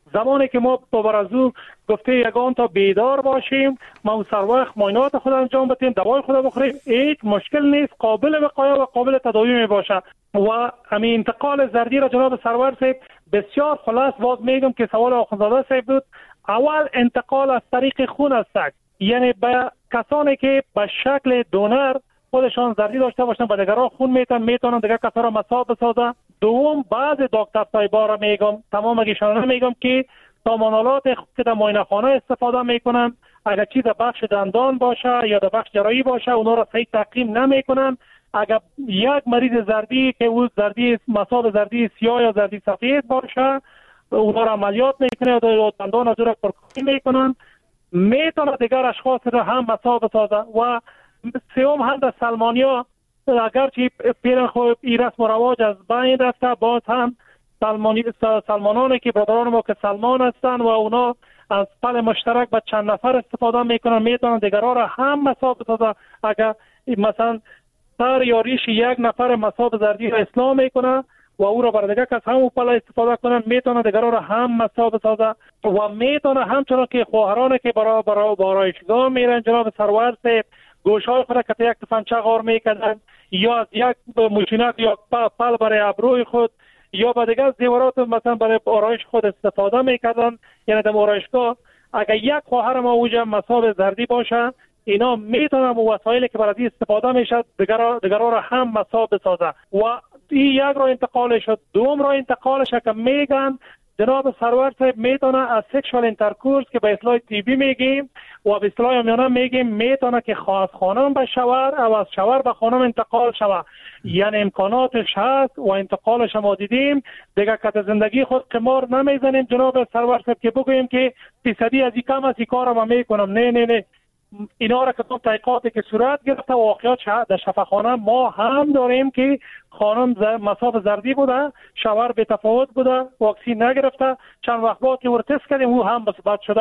زمانی که ما ببرزو گفته یگان تا بیدار باشیم، ما سر وقت معاینات خود انجام بدیم، دوای خود بخوریم، هیچ مشکل نیست، قابل وقایه و قابل تداوی می باشه. و همین انتقال زردی را جناب سرور صاحب بسیار خلاص باز میگم که سوال آخوندزاده صاحب بود. اول انتقال از طریق خون است، یعنی به کسانی که به شکل دونر خودشان زردی داشته باشن به دیگران خون میتن میتونن دیگر کسا را مصاب بسازه. دوم بعض دکتر صاحبا را میگم، تمام ایشان میگم که سامانالات که در معاینه خانه استفاده میکنن اگر چیز بخش دندان باشه یا در بخش جراحی باشه اونا را صحیح تعقیم نمیکنن. اگر یک مریض زردی که او زردی مصاب زردی سیاه یا زردی سفید باشه اونا را عملیات میکنه و دندان از او را پرکاری میکنن، میتونه دیگر اشخاص را هم مصاب بسازه. و سوم هم در سلمانیا اگرچه پیرن خوب این رسم و رواج از بین رفته، باز هم سلمانی سلمانانی که برادران ما که سلمان هستن و اونا از پل مشترک به چند نفر استفاده میکنن میتونن دیگران را هم مصاب بسازه. اگر مثلا سر یا ریش یک نفر مصاب زردی را اصلاح میکنه و او را بر دیگر کس هم پل استفاده کنن میتونه دیگران را هم مصاب بسازه. و میتونه همچنان که خواهران که برای برای آرایشگاه میرن جناب سرور صاحب گوشهای خود که یک تفنگچه غار میکردن یا از یک ماشینک یا پل برای ابروی خود یا با دیگر زیورات مثلا برای آرایش خود استفاده میکردن. یعنی در آرایشگاه اگر یک خواهر ما اوجا مصاب زردی باشه اینا میتونن وسایلی که برای استفاده میشه دیگر دیگران را هم مصاب بسازه. و این یک را انتقال شد. دوم را انتقالش که میگن جناب سرور صاحب میتونه از سکشوال اینترکورس که به اصطلاح تیبی میگیم و به اصطلاح میانه میگیم میتونه که خاص خانم به شوهر و از شوهر به خانم انتقال شوه. یعنی امکاناتش هست و انتقالش ما دیدیم. دیگه که زندگی خود قمار نمیزنیم جناب سرور صاحب که بگوییم که فیصدی از این کم از این کار ما میکنم. نه نه نه اینا را که تو تحقیقاتی که صورت گرفته واقعیت در شفاخانه ما هم داریم که خانم مصاب زردی بوده، شوهر به تفاوت بوده، واکسین نگرفته، چند وقت بعد که ورتست کردیم او هم مثبت شده.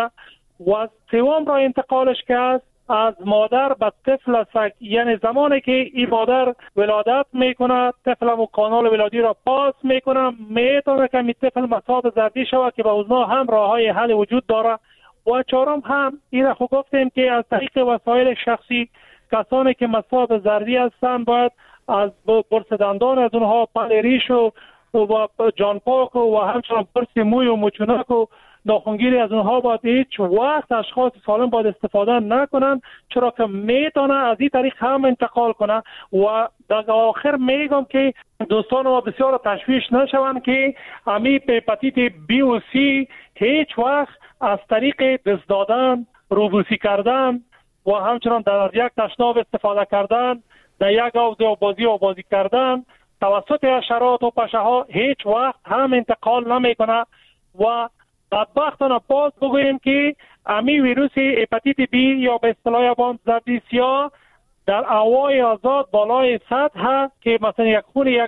و سوم را انتقالش که است از مادر به طفل است. یعنی زمانی که این مادر ولادت میکنه طفل و کانال ولادی را پاس میکنه میتونه که این طفل مصاب زردی شود که به اونا هم راه های حل وجود داره. و چهارم هم این را خوب گفتیم که از طریق وسایل شخصی کسانی که مصاب زردی هستند باید از برس دندان از اونها پل ریش و و جان پاک و همچنان برس موی و مچونک و ناخنگیری از اونها باید هیچ وقت اشخاص سالم باید استفاده نکنن چرا که میتونه از این طریق هم انتقال کنه. و در آخر میگم که دوستان ما بسیار تشویش نشوند که امی هپاتیت بی و سی هیچ وقت از طریق دست دادن، روبوسی کردن و همچنان در یک تشناب استفاده کردن، در یک حوض آبازی آبازی کردن توسط حشرات و پشه ها هیچ وقت هم انتقال نمیکنه. و بدبختانه باز بگوییم که امی ویروس هپاتیت بی یا به اصطلاح باند زردی سیاه در هوای آزاد بالای سطح که مثلا یک خون یک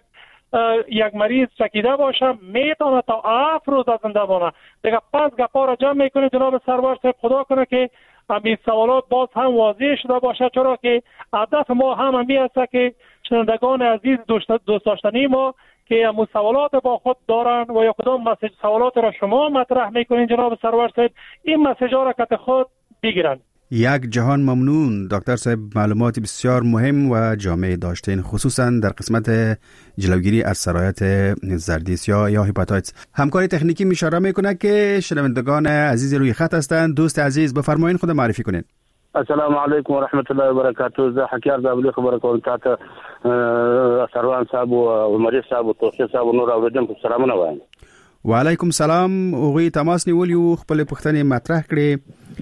یک مریض چکیده باشه میتونه تا هفت روز زنده بمانه. دیگه پس گپا را جمع میکنه جناب سرور صاحب خدا کنه که همین سوالات باز هم واضح شده باشه چرا که هدف ما هم همی است که شنوندگان عزیز دوست داشتنی ما که همون سوالات با خود دارن و یا کدام مسیج سوالات را شما مطرح میکنین جناب سرور صاحب این مسیج ها را که خود بگیرن. یک جهان ممنون دکتر صاحب، معلومات بسیار مهم و جامع داشتین خصوصا در قسمت جلوگیری از سرایت زردی سیاه یا هپاتایتس. همکاری تکنیکی اشاره میکنه که شنوندگان عزیز روی خط هستند. دوست عزیز بفرمایید خود معرفی کنین. السلام علیکم و رحمت الله و برکاته. زه حکیار دابلی خبر کوم تاسو سروان صاحب او مریض صاحب او توصیه صاحب نور اوریدم سلامونه وایم. وعلیکم سلام. اوغي تماس نیولیو خپل پښتنې مطرح کړي.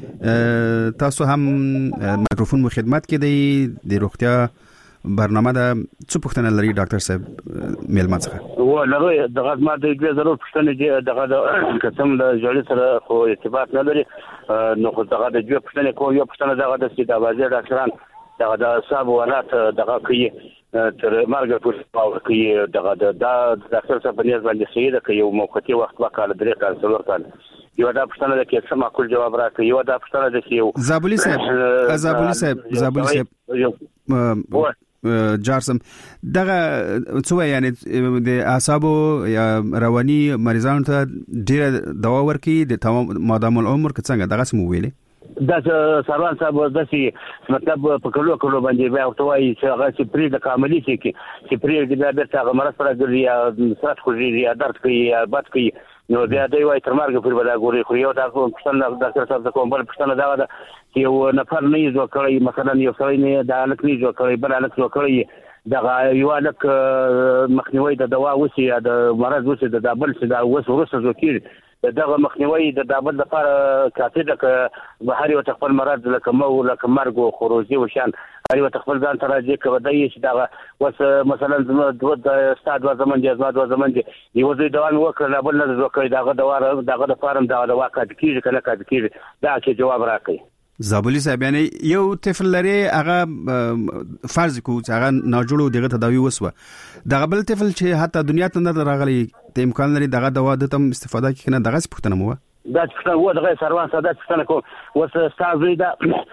تاسو هم میکروفون مو خدمت کې دی د روغتیا برنامه ده. څه پښتنه لري ډاکټر صاحب میلمه څخه؟ و لري دغه ما د دې ضرور پښتنه دي دغه قسم د جوړې سره خو ارتباط نه لري نو خو دغه د دې پښتنه کو یو پښتنه دغه د سیده بازار ډاکټران دغه د حساب ولات دغه کوي تر مرګ پورې کوي دغه د ډاکټر صاحب په نیاز باندې سیده کوي یو موقتی وخت وکاله درې کال څلور کال یو دا پښتنه د کې سم معقول جواب راکړي یو دا پښتنه د کې یو زابلی صاحب زابلی صاحب زابلی صاحب جارسم دغه څه یعنی د اعصابو یا رواني مریضانو ته ډیره دوا ورکي د تمام مادام العمر څنګه دغه سم ویلې دا سروان صاحب د سي مطلب په کلو کلو باندې بیا ورته چې هغه چې پری د کاملي کې چې پری د بیا د هغه مرض سره ګرځي یا سات خوري یا درد کوي یا بد کوي نو بیا دوی وايي تر مرګ پورې ودا ګوري خو یو دا پښتنه ډاکټر صاحب د کوم بل پښتنه دا ده چې یو نفر نه یو کړی مثلا یو سړی نه دا لک نه جوړ کړی بل لک جوړ کړی دا یو لک مخنیوي د دوا وسی د مرض وسی د بل څه دا وس ورسره ځکه دغه مخنیوي د دابل لپاره کافي ده ک بهر یو خپل مرض لکه مو لکه مرګ او خروجي وشان هر یو خپل ځان ته راځي کودای شي دا وس مثلا د استاد و زمون دي زما د زمون دي یو ځای دوام وکړه بل نه وکړي دغه دوا دغه د فارم دغه دوا کاټ کیږي کنه کاټ کیږي دا چې جواب راکړي زابلی صاحب یعنی یو طفل لري هغه فرض کو چې هغه ناجوړو دغه تداوی وسوه دغه بل طفل چې حتی دنیا ته نه راغلی د امکان لري دغه دوا د تم استفاده کنه دغه پښتنه مو دا څنګه و دغه سروان ساده څنګه کو وس استاد دا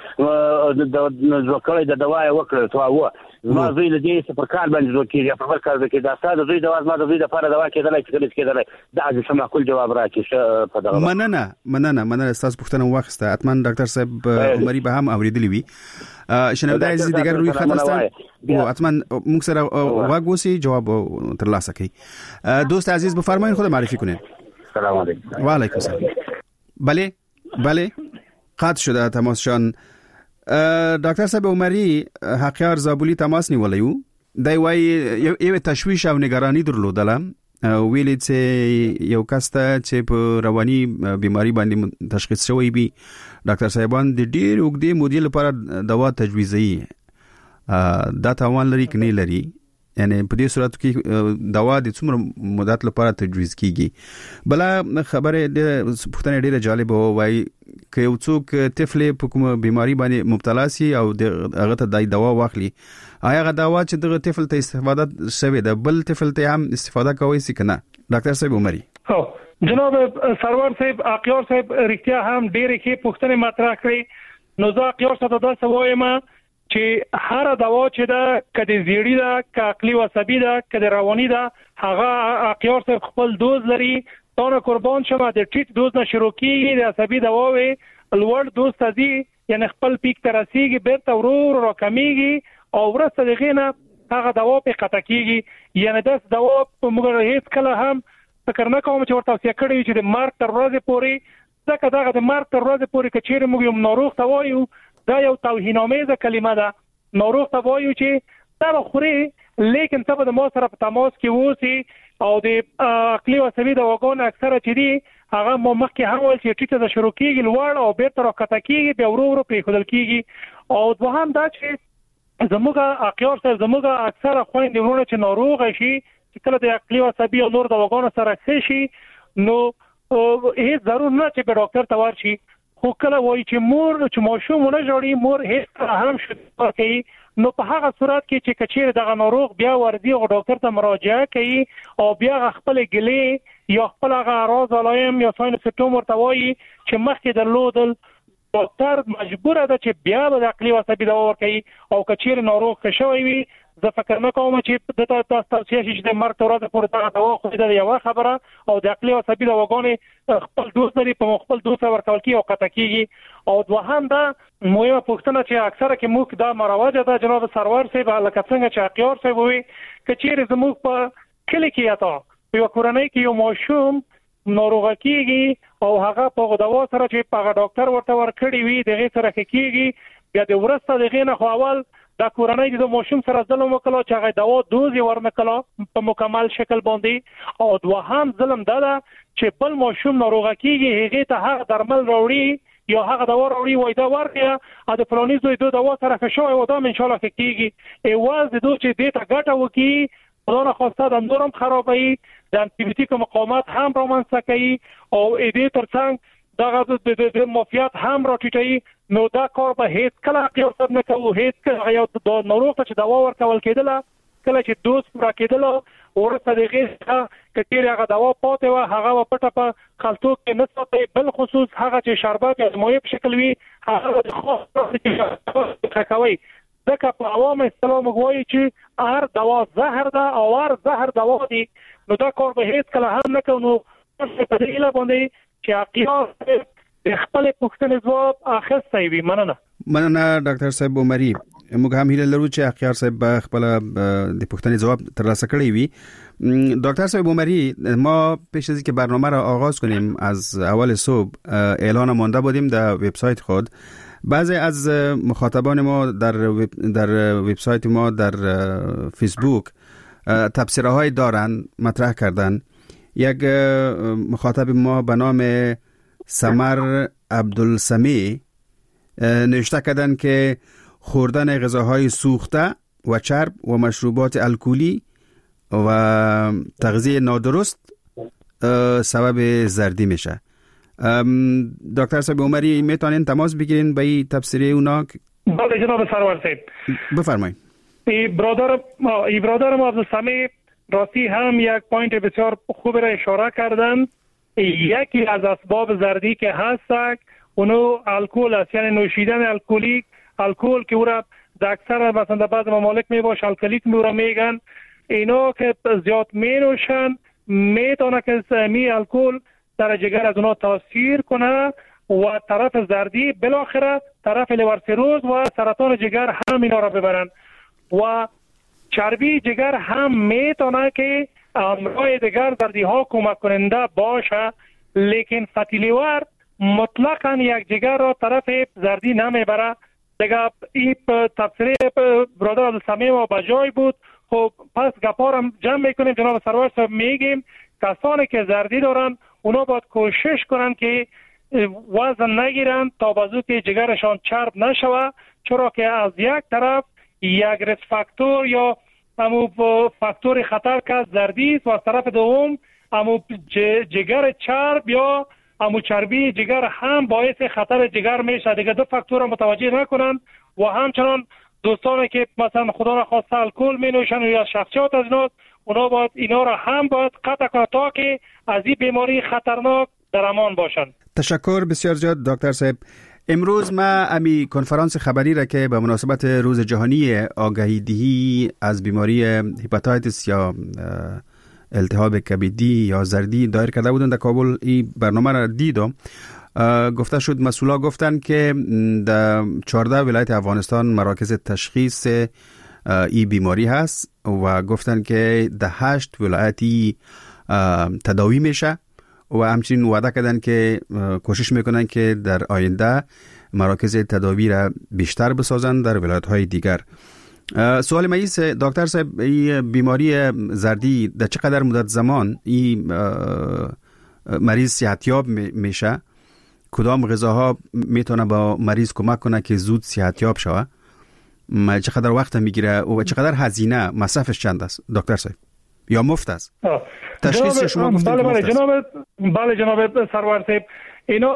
د ځکړې د دوا وکړه تو و ما زوی د دې په کار باندې وکړي په کار کې دا استاد زوی د وازما د زوی د لپاره دوا کېدل چې کله کېدل دا چې سم کول جواب راکړي په دغه مننه مننه مننه استاد پښتنه واخسته اتمن ډاکټر صاحب عمري به هم اوریدلی وي شنو دا عزیز دیگر روی خطرسته او اتمن موږ سره واغوسی جواب ترلاسه کړي دوست عزیز بفرمایید خود معرفی کنید. سلام علیکم. و علیکم السلام. بله بله قطع شده تماسشان. ډاکټر صاحب عمري حقیار زابلی تماس نیولیو دای وای یو تشویش او نگرانی درلودله ویل چې یو کسته چې په رواني بیماری باندې تشخیص شوی بي ډاکټر صاحبان د ډیر وګړي مودې لپاره دوا تجویزي دا توان لري کني لري یعنی په دې صورت کې دوا د څومره مدت لپاره تجویز کیږي بل خبره د پښتنه ډیره جالب وای که یو څوک طفل په کومه بیماری باندې مبتلا سي او هغه ته دای دوا واخلي آیا هغه دوا چې دغه طفل ته استفاده شوی ده بل طفل ته هم استفاده کوي سي کنه ډاکټر صاحب عمري هو جناب سرور صاحب اقیار صاحب رښتیا هم ډیره کې پښتنه مطرح کړی نو زه اقیار صاحب دا سوایم چې هر دوا چې دا کدي زیړی دا ک عقلي وسبي دا کدي رواني دا هغه اقیار صاحب خپل دوز لري تونه قربان شمه د ټیټ دوز نه شروع کیږي د عصبي دوا وي لوړ دوز تدي یعنی خپل پیک تر رسیږي بیرته ورور را کمیږي او ورسته دغه هغه دوا په قطع کیږي یعنی د دوا په موږ هیڅ کله هم فکر نه کوم چې ورته څه کړی چې د مارک تر ورځې پورې ځکه دغه د مارک تر ورځې پورې کچېره موږ یو ناروغ ته وایو دا یو توهینامیزه کلمه ده ناروغ ته وایو چې دا خوري لیکن ته د مو سره په تماس کې ووسی او د عقلي وسوي د وګون اکثره چې دي هغه مو مخکې هم ول چې ټیټه د شروع کیږي لوړ او بیرته راکته کیږي بیا ورو ورو پرې خدل کیږي او دوهم دا چې زموږه اقیار سره زموږه اکثره خويندې ورونه چې ناروغ شي چې کله د عقلي وسوي او نور د وګون سره ښه شي نو هیڅ ضرور نه چې په ډاکټر ته ورشي خو کله وایي چې مور چې ماشوم نه جوړي مور هیڅ هم شته کوي نو په هغه صورت کې چې کچیر دغه ناروغ بیا وردی او ډاکټر ته مراجعه کوي او بیا خپل ګلې یا خپل هغه اعراض علائم یا ساين سیمټوم ورته وایي چې مخکې درلودل ډاکټر مجبور ده چې بیا د عقلي وسبي دوا ورکړي او کچیر ناروغ ښه شوی وي زه فکر نه کوم چې د تاسو توصیه شي چې د مرګ تر ورځې پورې دا دوا خو د یو خبره او د عقلي وسبي دواګانې خپل دوست لري په خپل دوست ورکول کی او قطع کیږي او دوهم دا مهمه پوښتنه چې اکثره کې موږ دا مروجه ده جناب سرور صاحب لکه څنګه چې اقیار صاحب وي کچیر زموږ په کلی کې اته یو کورنۍ کې یو ماشوم ناروغ کیږي او هغه په دوا سره چې په ډاکټر ورته ورکړي وي دغه سره کیږي بیا د ورسته دغه نه خو اول دا کورنۍ د ماشوم سره ظلم وکړو چې هغه دوا دوز ورنکړو په مکمل شکل باندې او دوهم ظلم دا ده چې بل ماشوم ناروغ کیږي هغه ته هغه درمل راوړي یا هغه دوا راوړي وای دا ورکړه ا د فلاني زوی د دوا سره ښه او دا ان شاء الله کیږي ایواز د دوی چې دې ته ګټه وکي خدای خواسته د نورم خرابوي د انټيبیوټیک مقاومت هم روانڅ کوي او دې ترڅنګ دغه د مافیات هم راټیټي نو دا کار به هیڅ کله قیاس نه کوو هیڅ کله یو د ناروغ ته چې دوا ورکول کېدل کله چې دوز پورا کېدل ورته دغه کتیر هغه دوا پاتې و هغه پټه په خلطو کې نسبت بل خصوص هغه چې شربت یا مویب شکل وي هغه خاص کوي ځکه په عوام اصطلاح موږ وایو چې هر دوا زهر ده او هر زهر دوا دی، نو دا کار به هیڅ کله هم نه کوو. نو په دې اله باندې چې اقیار د خپل پوښتنې ځواب اخیستی وي. مننه مننه ډاکټر صاحب عمري. موږ هم هیله لرو چې اقیار صاحب خپل د پوښتنې ځواب ترلاسه کړی وي. ډاکټر صاحب عمري، ما پیش از اینکه برنامه را آغاز کنیم از اول صبح اعلان مانده بودیم در وبسایت خود. بعضی از مخاطبان ما در وب در وبسایت ما در فیسبوک تبصره های دارن مطرح کردن. یک مخاطب ما به نام سمر عبدالسمی نوشته کردن که خوردن غذاهای سوخته و چرب و مشروبات الکلی و تغذیه نادرست سبب زردی میشه. دکتر صاحب عمری، میتونین تماس بگیرین به این تبصره اونا؟ بله جناب سرور صاحب، بفرمایید. ای برادر ما ای برادر ما عبدالسمی راستی هم یک پوینت بسیار خوب را اشاره کردن. یکی از اسباب زردی که هست اونو الکل است، یعنی نوشیدن الکلی، الکل که او را در اکثر مثلا در بعض ممالک می باشه الکلیک می را میگن. اینا که زیاد می نوشن میتونه که می الکل در جگر از اونا تاثیر کنه و طرف زردی بالاخره طرف لیور سیروز و سرطان جگر هم اینا را ببرن. و چربی جگر هم میتونه که امراض دیگر زردی ها کمک کننده باشه، لیکن فتی لیور مطلقاً یک جگر را طرف زردی نمیبره. دیگه این تفسیر برادر عبدالسمی ما بجای بود. خب پس گپارم جمع میکنیم. جناب سرور صاحب میگیم کسانی که زردی دارن اونا باید کوشش کنن که وزن نگیرن تا بازو که جگرشان چرب نشوه، چرا که از یک طرف یک ریسک فاکتور یا همو فاکتور خطر که زردی است و از طرف دوم همو جگر چرب یا همو چربی جگر هم باعث خطر جگر میشه. دیگه دو فاکتور متوجه نکنن. و همچنان دوستانی که مثلا خدا را خواسته الکل می نوشن یا شخصیات از اینا، اونا باید اینا را هم باید قطع کنن تا که از این بیماری خطرناک در امان باشن. تشکر بسیار زیاد دکتر صاحب. امروز ما امی کنفرانس خبری را که به مناسبت روز جهانی آگاهی دهی از بیماری هپاتیتس یا التهاب کبدی یا زردی دایر کرده بودن در کابل، این برنامه را دیدم. گفته شد مسئولا گفتن که در چهارده ولایت افغانستان مراکز تشخیص این بیماری هست و گفتن که در هشت ولایتی تداوی میشه و همچنین وعده کردن که کوشش میکنن که در آینده مراکز تداوی را بیشتر بسازن در ولایت‌های دیگر. سوال من است دکتر صاحب، این بیماری زردی در چقدر مدت زمان این مریض صحتیاب میشه؟ کدام غذاها میتونه با مریض کمک کنه که زود صحتیاب شوه؟ چقدر وقت میگیره و چقدر هزینه مصرفش چند است دکتر صاحب؟ یا مفت است؟ تشخیص شما گفتید بله بله جناب بله جناب سرور صاحب، اینا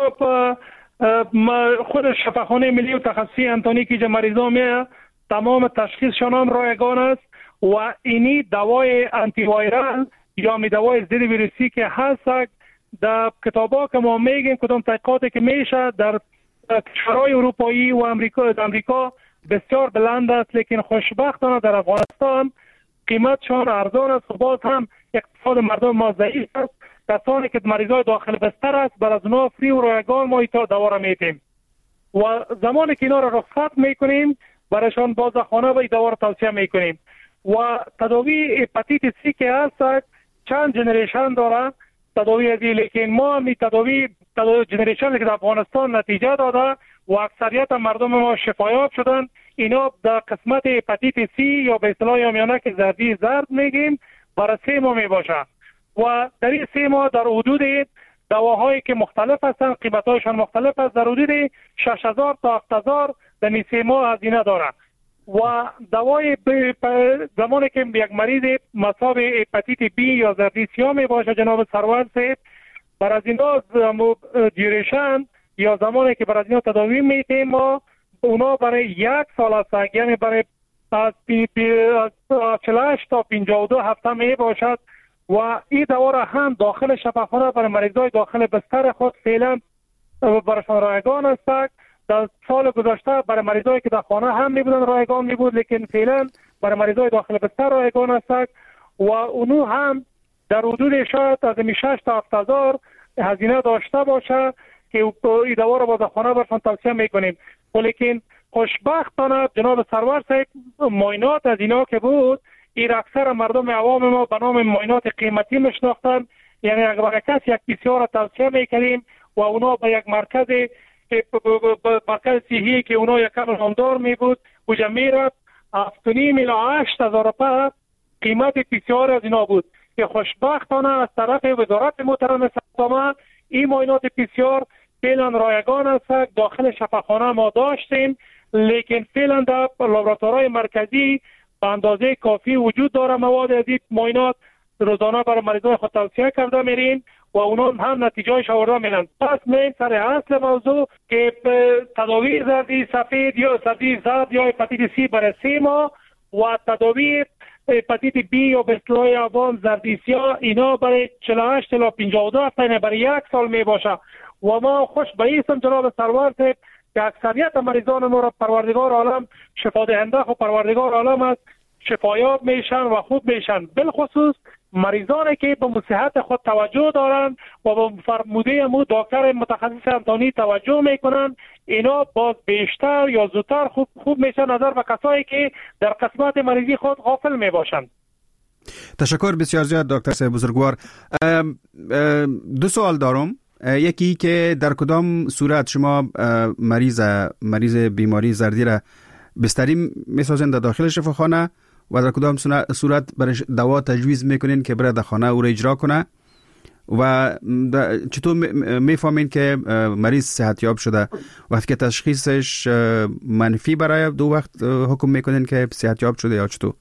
خود شفاخانه ملی و تخصصی انتونی که مریضا میه تمام تشخیصشان هم رایگان است و اینی دوای آنتی وایرال یا می دوای ضد ویروسی که هست در کتابا که ما میگیم کدام تحقیقاتی که میشه در کشورهای اروپایی و امریکا در امریکا بسیار بلند است، لیکن خوشبختانه در افغانستان قیمتشان ارزان است. باز هم اقتصاد مردم ما ضعیف است. کسانی که مریضای داخل بستر است بر از اونا فری و رایگان ما ایتا دوا را میتیم و زمانی که اینا را رخصت میکنیم برایشان بازخانه و دوا را توصیه میکنیم. و تداوی هپاتیت سی که هست چند جنریشن داره تداوی ازی، لیکن ما می تداوی تداوی جنریشن که در افغانستان نتیجه داده و اکثریت مردم ما شفایاب شدن. اینا در قسمت هپاتیت سی یا به اصطلاح یامیانه که زردی زرد میگیم برای سه ماه می باشه و در این سه ماه در حدود دواهایی که مختلف هستند قیمتایشان مختلف است، در حدود شش هزار تا هفت هزار در این سه ماه هزینه داره. و دوای زمانی که یک مریض مصاب هپاتیت بی یا زردی سیاه می باشه جناب سرور صاحب، بر از اینا دیوریشن یا زمانی که بر از اینا تداوی میتیم ما اونا برای یک سال است، یعنی برای از چهل و هشت تا پنجاه و دو هفته می باشد و این دوا را هم داخل شفاخانه برای مریضای داخل بستر خود فعلا برشان رایگان است در سال گذشته برای مریضایی که در خانه هم می بودن رایگان می بود، لیکن فعلا برای مریضای داخل بستر رایگان است و اونو هم در حدود شاید از شش تا هفت هزار هزینه داشته باشه که این دوا رو با خانه برشان توصیه میکنیم. ولیکن خوشبختانه جناب سرور صاحب معاینات از اینا که بود، این اکثر مردم عوام ما به نام معاینات قیمتی میشناختن. یعنی اگر کسی یک پی سی آر توصیه میکنیم و اونا به یک مرکز مرکز صحی که اونا یک کم نامدار می بود و میره هفت و نیم الی هشت هزار روپیه قیمت پی سی آر از اینا بود که خوشبختانه از طرف وزارت محترم سلامه این معاینات پی سی آر فعلا رایگان است. داخل شفاخانه ما داشتیم، لیکن فعلا در لابراتوارهای مرکزی به اندازه کافی وجود داره مواد از این معاینات. روزانه برای مریضای خود توصیه کرده میرین و اونا هم نتیجهش آورده میرن. پس مین سر اصل موضوع که تداوی زردی سفید یا زردی زرد یا هپاتیت سی برای سه ماه و تداوی هپاتیت بی یا به اصطلاح عوام زردی سیاه اینا برای چهل و هشت تا پنجاه و دو هفته برای یک سال می باشه. و ما خوش به ایستم جناب سرور صاحب که اکثریت مریضان ما را پروردگار عالم شفا دهنده و پروردگار عالم است شفایاب میشن و خوب میشن. بالخصوص مریضانی که به صحت خود توجه دارند و به فرموده مو دکتر متخصص انتانی توجه میکنن، اینا باز بیشتر یا زودتر خوب خوب میشن نظر به کسایی که در قسمت مریضی خود غافل میباشند. تشکر بسیار زیاد دکتر صاحب بزرگوار. دو سوال دارم. یکی که در کدام صورت شما مریض مریض بیماری زردی را بستری میسازند در داخل شفاخانه و در کدام صورت برای دوا تجویز میکنین که برای در خانه او را اجرا کنه و چطور میفهمین که مریض صحتیاب شده؟ وقتی که تشخیصش منفی برای دو وقت حکم میکنین که صحتیاب شده یا چطور؟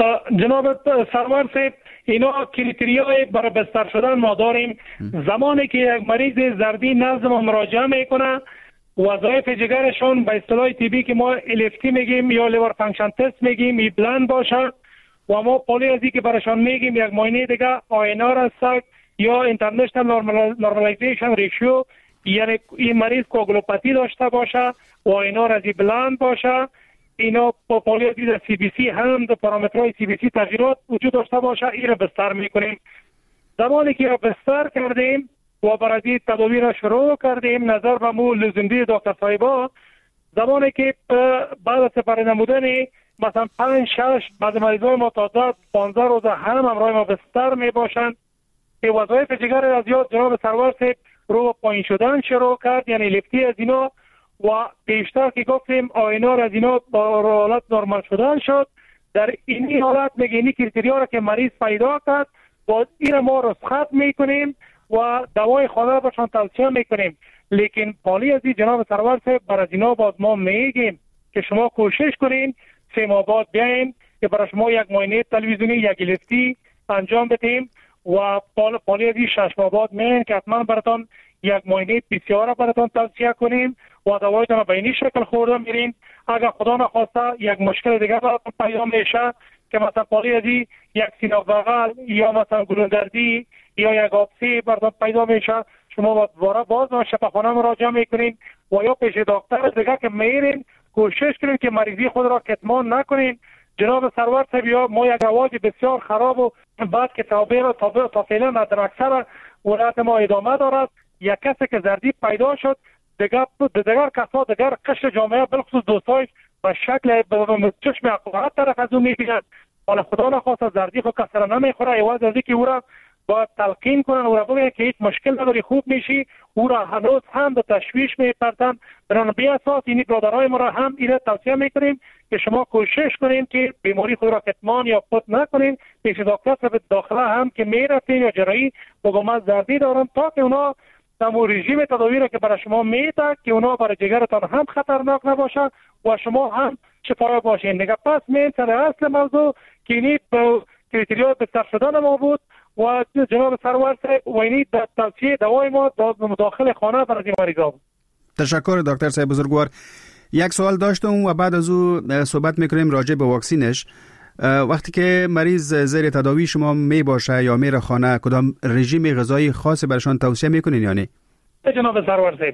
جناب سرور صاحب اینا کریتریای برای بستر شدن ما داریم. زمانی که یک مریض زردی نزد ما مراجعه میکنه وظایف جگرشون به اصطلاح طبی که ما الفتی میگیم یا لیور فانکشن تست میگیم این بلند باشه و ما پولی از این که براشون میگیم یک معاینه دیگه آینار است یا اینترنشنال نورمالایزیشن ریشیو، یعنی این مریض کوگلوپاتی داشته باشه و آینار از این بلند باشه. اینا با پولی از این سی بی سی هم در پارامترهای سی بی سی تغییرات وجود داشته باشه این را بستر میکنیم. زمانی که را بستر کردیم و برای تداوی را شروع کردیم نظر به مو لزومدی دکتر صاحبا، زمانی که بعد از سپری نمودن مثلا پنج شش بعد مریضای ما تا پانزده روز هم همراه ما بستر می باشند که وظایف جگر از یاد جناب سرور صاحب رو پایین شدن شروع کرد، یعنی لفتی از اینا و بیشتر که گفتیم آینار از اینا با حالت نرمال شدن شد. در این حالت میگه اینی کریتریا را که مریض پیدا کرد با این ما رسخت میکنیم و دوای خانه برشان توصیه میکنیم. لیکن پالی از این جناب سرور صاحب برای اینا باز ما میگیم که شما کوشش کنین سه ماه بعد بیاین که برای شما یک معاینه تلویزیونی یک لفتی انجام بدیم و پالی از این شش ماه بعد میاین که حتما براتون یک معاینه پی سی آر براتون توصیه کنیم و دوایتون به این شکل خورده میرین. اگر خدا نخواسته یک مشکل دیگه براتون پیدا میشه که مثلا پالی از این یک سینه بغل یا مثلا گلوندردی یا یک آبسی براتون پیدا میشه، شما دوباره باز به شفاخانه مراجعه میکنین و یا پیش دکتر دیگه که میرین. کوشش کنین که مریضی خود را کتمان نکنین. جناب سرور صاحب یا ما یک رواج بسیار خراب و بعد که تابع را تابع تا فعلا در اکثر ولایت ما ادامه دارد. یک کسی که زردی پیدا شد دیگر دیگر کسا دیگر قشر جامعه بالخصوص دوستایش به شکل به چشم حقارت طرف از اون میبینند. حالا خدا نخواست زردی خود کسی را نمیخوره، ایواز از اینکه او را باید تلقین کنن او را بگن که هیچ مشکل نداری خوب میشی، او را هنوز هم به تشویش میپردن. برای بی اساس اینی برادرای ما را هم ایره توصیه میکنیم که شما کوشش کنین که بیماری خود را کتمان یا پت نکنین. پیش دکتر به داخله هم که میرفتین یا جراحی بگم من زردی دارم تا که اونا تمام رژیم تداوی را که برای شما میده که اونا برای جگرتان هم خطرناک نباشه و شما هم شفا باشین دیگه. پس می سر اصل موضوع که اینی کریتریا بستر شدن ما بود و جناب سرور صاحب و اینی در توصیه دوای ما داخل خانه برای مریضا بود. تشکر دکتر صاحب بزرگوار. یک سوال داشتم و بعد از او صحبت میکنیم راجع به واکسینش. وقتی که مریض زیر تداوی شما می باشه یا میره خانه کدام رژیم غذایی خاصی برشان توصیه میکنین یا نه؟ جناب سرور صاحب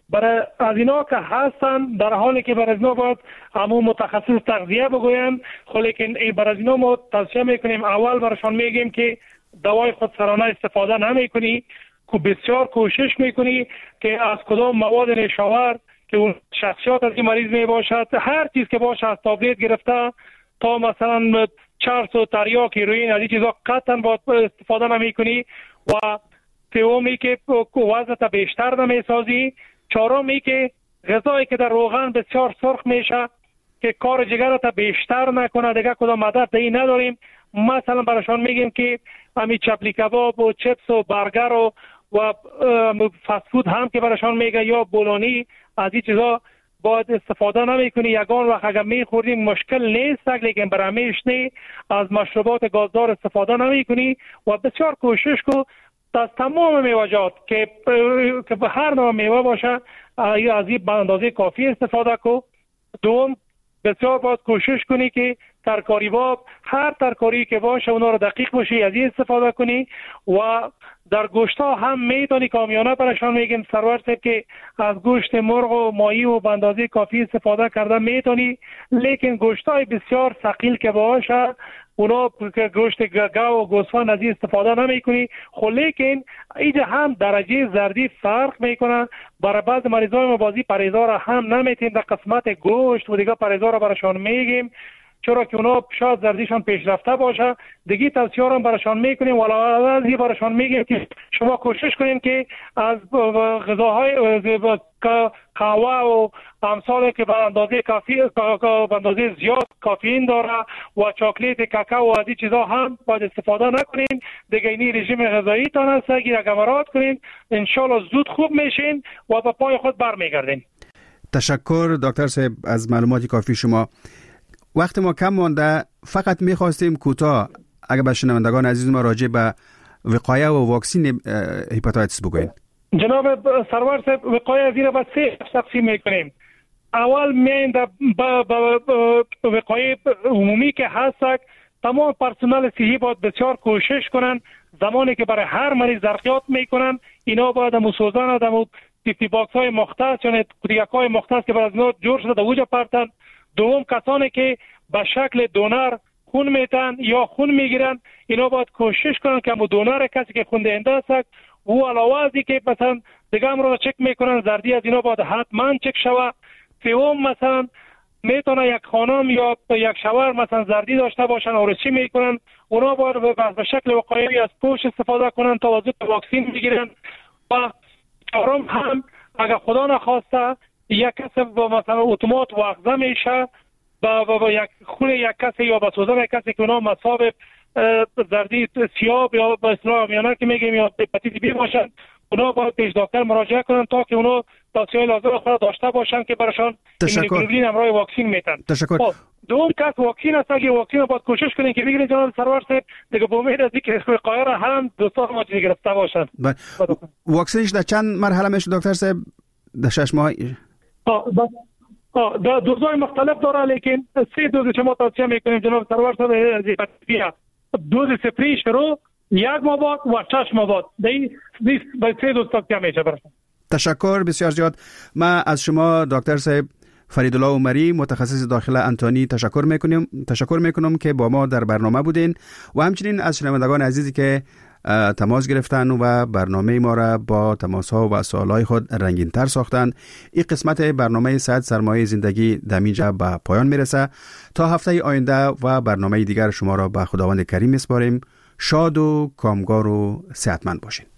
برای از اینا که هستن در حالی که برای اینا باید همون متخصص تغذیه بگوین، خب لیکن برای اینا ما توصیه میکنیم اول برایشان میگیم که دوای خودسرانه استفاده نمیکنی، که بسیار کوشش میکنی که از کدام مواد نشاور که اون شخصیات از این مریض می باشد، هر چیز که باشه از تابلت گرفته تا مثلا چرس و تریاک، هیروئین، از این چیزا قطعا باید استفاده نمیکنی. و سومی که وزنت بیشتر نمیسازی. چهارمی که غذایی که در روغن بسیار سرخ میشه که کار جگرت بیشتر نکنه، دیگه کدام مدد دیگه نداریم. مثلا براشان میگیم که همین چپلی کباب و چپس و برگر و و فست فود هم که براشان میگه یا بولونی، از این چیزا باید استفاده نمیکنی. یگان وقت اگر میخوردیم مشکل نیست، لیکن برای نه از مشروبات گازدار استفاده نمیکنی. و بسیار کوشش کو از تمام میوه‌جات که که به هر نوع میوه باشه از این به اندازه کافی استفاده کو. دوم بسیار باید کوشش کنی که ترکاری باب هر ترکاری که باشه اونا رو دقیق باشی از این استفاده کنی. و در گوشت ها هم میتونی کامیانه برشان میگیم سرور صاحب که از گوشت مرغ و ماهی و به اندازه کافی استفاده کرده میتونی، لیکن گوشت های بسیار ثقیل که باشه اونا که گوشت گاو و گوسفند از این استفاده نمی کنی. خب لیکن اینجا هم درجه زردی فرق میکنه. برای بعض مریضای ما بازی پرهیزا هم نمیتیم در قسمت گوشت و دیگه پرهیزا را براشان میگیم، چرا که اونا شاید زردیشان پیشرفته باشه. دیگه توصیه را براشان میکنیم ولی از براشان میگیم که شما کوشش کنین که از غذاهای قهوه و امثال که به اندازه کافی به اندازه زیاد کافئین داره و چاکلیت کاکائو و از این چیزا هم باید استفاده نکنین. دیگه اینی رژیم غذایی تان است، اگر گمرات کنین ان شاء الله زود خوب میشین و به پای خود برمیگردین. تشکر دکتر صاحب از معلومات کافی شما. وقت ما کم مانده، فقط میخواستیم کوتاه اگر به شنوندگان عزیز ما راجع به وقایه و واکسین هپاتیتس بگوین. جناب سرور صاحب، وقایه زیر به سه تقسیم میکنیم. اول میایم با وقایه عمومی که هست، تمام پرسنل صحی باید بسیار کوشش کنن زمانی که برای هر مریض ترقیات میکنن اینا باید مسوزن دمو تیپی باکس های مختص یا کودیک های مختص که برای از نوع جور شده اوجا پرتن. دوم کسانی که به شکل دونر خون میتن یا خون میگیرن اینا باید کوشش کنن که همون دونر کسی که خون دهنده است او علاوه ازی که مثلا دیگه هم رو چک میکنن زردی از اینا باید حتما چک شوه. سوم مثلا میتونه یک خانم یا یک شوهر مثلا زردی داشته باشن اورچی میکنن اونا باید به شکل وقایعی از پوش استفاده کنن تا واسه واکسین بگیرن. و چهارم هم اگر خدا نخواسته یک کسی با مثلا اتومات واخذه میشه با, با, با یک خون یک کسی یا با سوزن یک کسی که اونا مصاب زردی سیاب یا با اصطلاح میانه که میگیم یا هپاتیت بی باشن اونا باید پیش دکتر مراجعه کنن تا که اونا توصیه لازم خود داشته باشن که براشان ایمونوگلوبولین همراه واکسین میتن. تشکر. دوم کس واکسین است، اگه واکسین باید کوشش کنین که بگیرین جناب سرور صاحب دیگه به امید از اینکه وقایع را هم دوستان ما گرفته باشن. واکسینش در چند مرحله میشه دکتر صاحب؟ در شش ماه؟ آه آه دوزهای مختلف داره، لیکن سه دوز شما توصیه میکنیم جناب سرور صاحب. هپاتیت دوز صفری شروع یک ماه بعد و شش ماه بعد دی به سه دوز توصیه میشه براشون. تشکر بسیار زیاد. من از شما دکتر صاحب فریدالله عمری متخصص داخله انتانی تشکر میکنم تشکر میکنم که با ما در برنامه بودین و همچنین از شنوندگان عزیزی که تماس گرفتن و برنامه ما را با تماس‌ها و سوالای خود رنگین‌تر ساختن. این قسمت برنامه صحت سرمایه زندگی دمیجا به پایان میرسه. تا هفته آینده و برنامه دیگر شما را به خداوند کریم میسپاریم. شاد و کامگار و صحتمند باشین.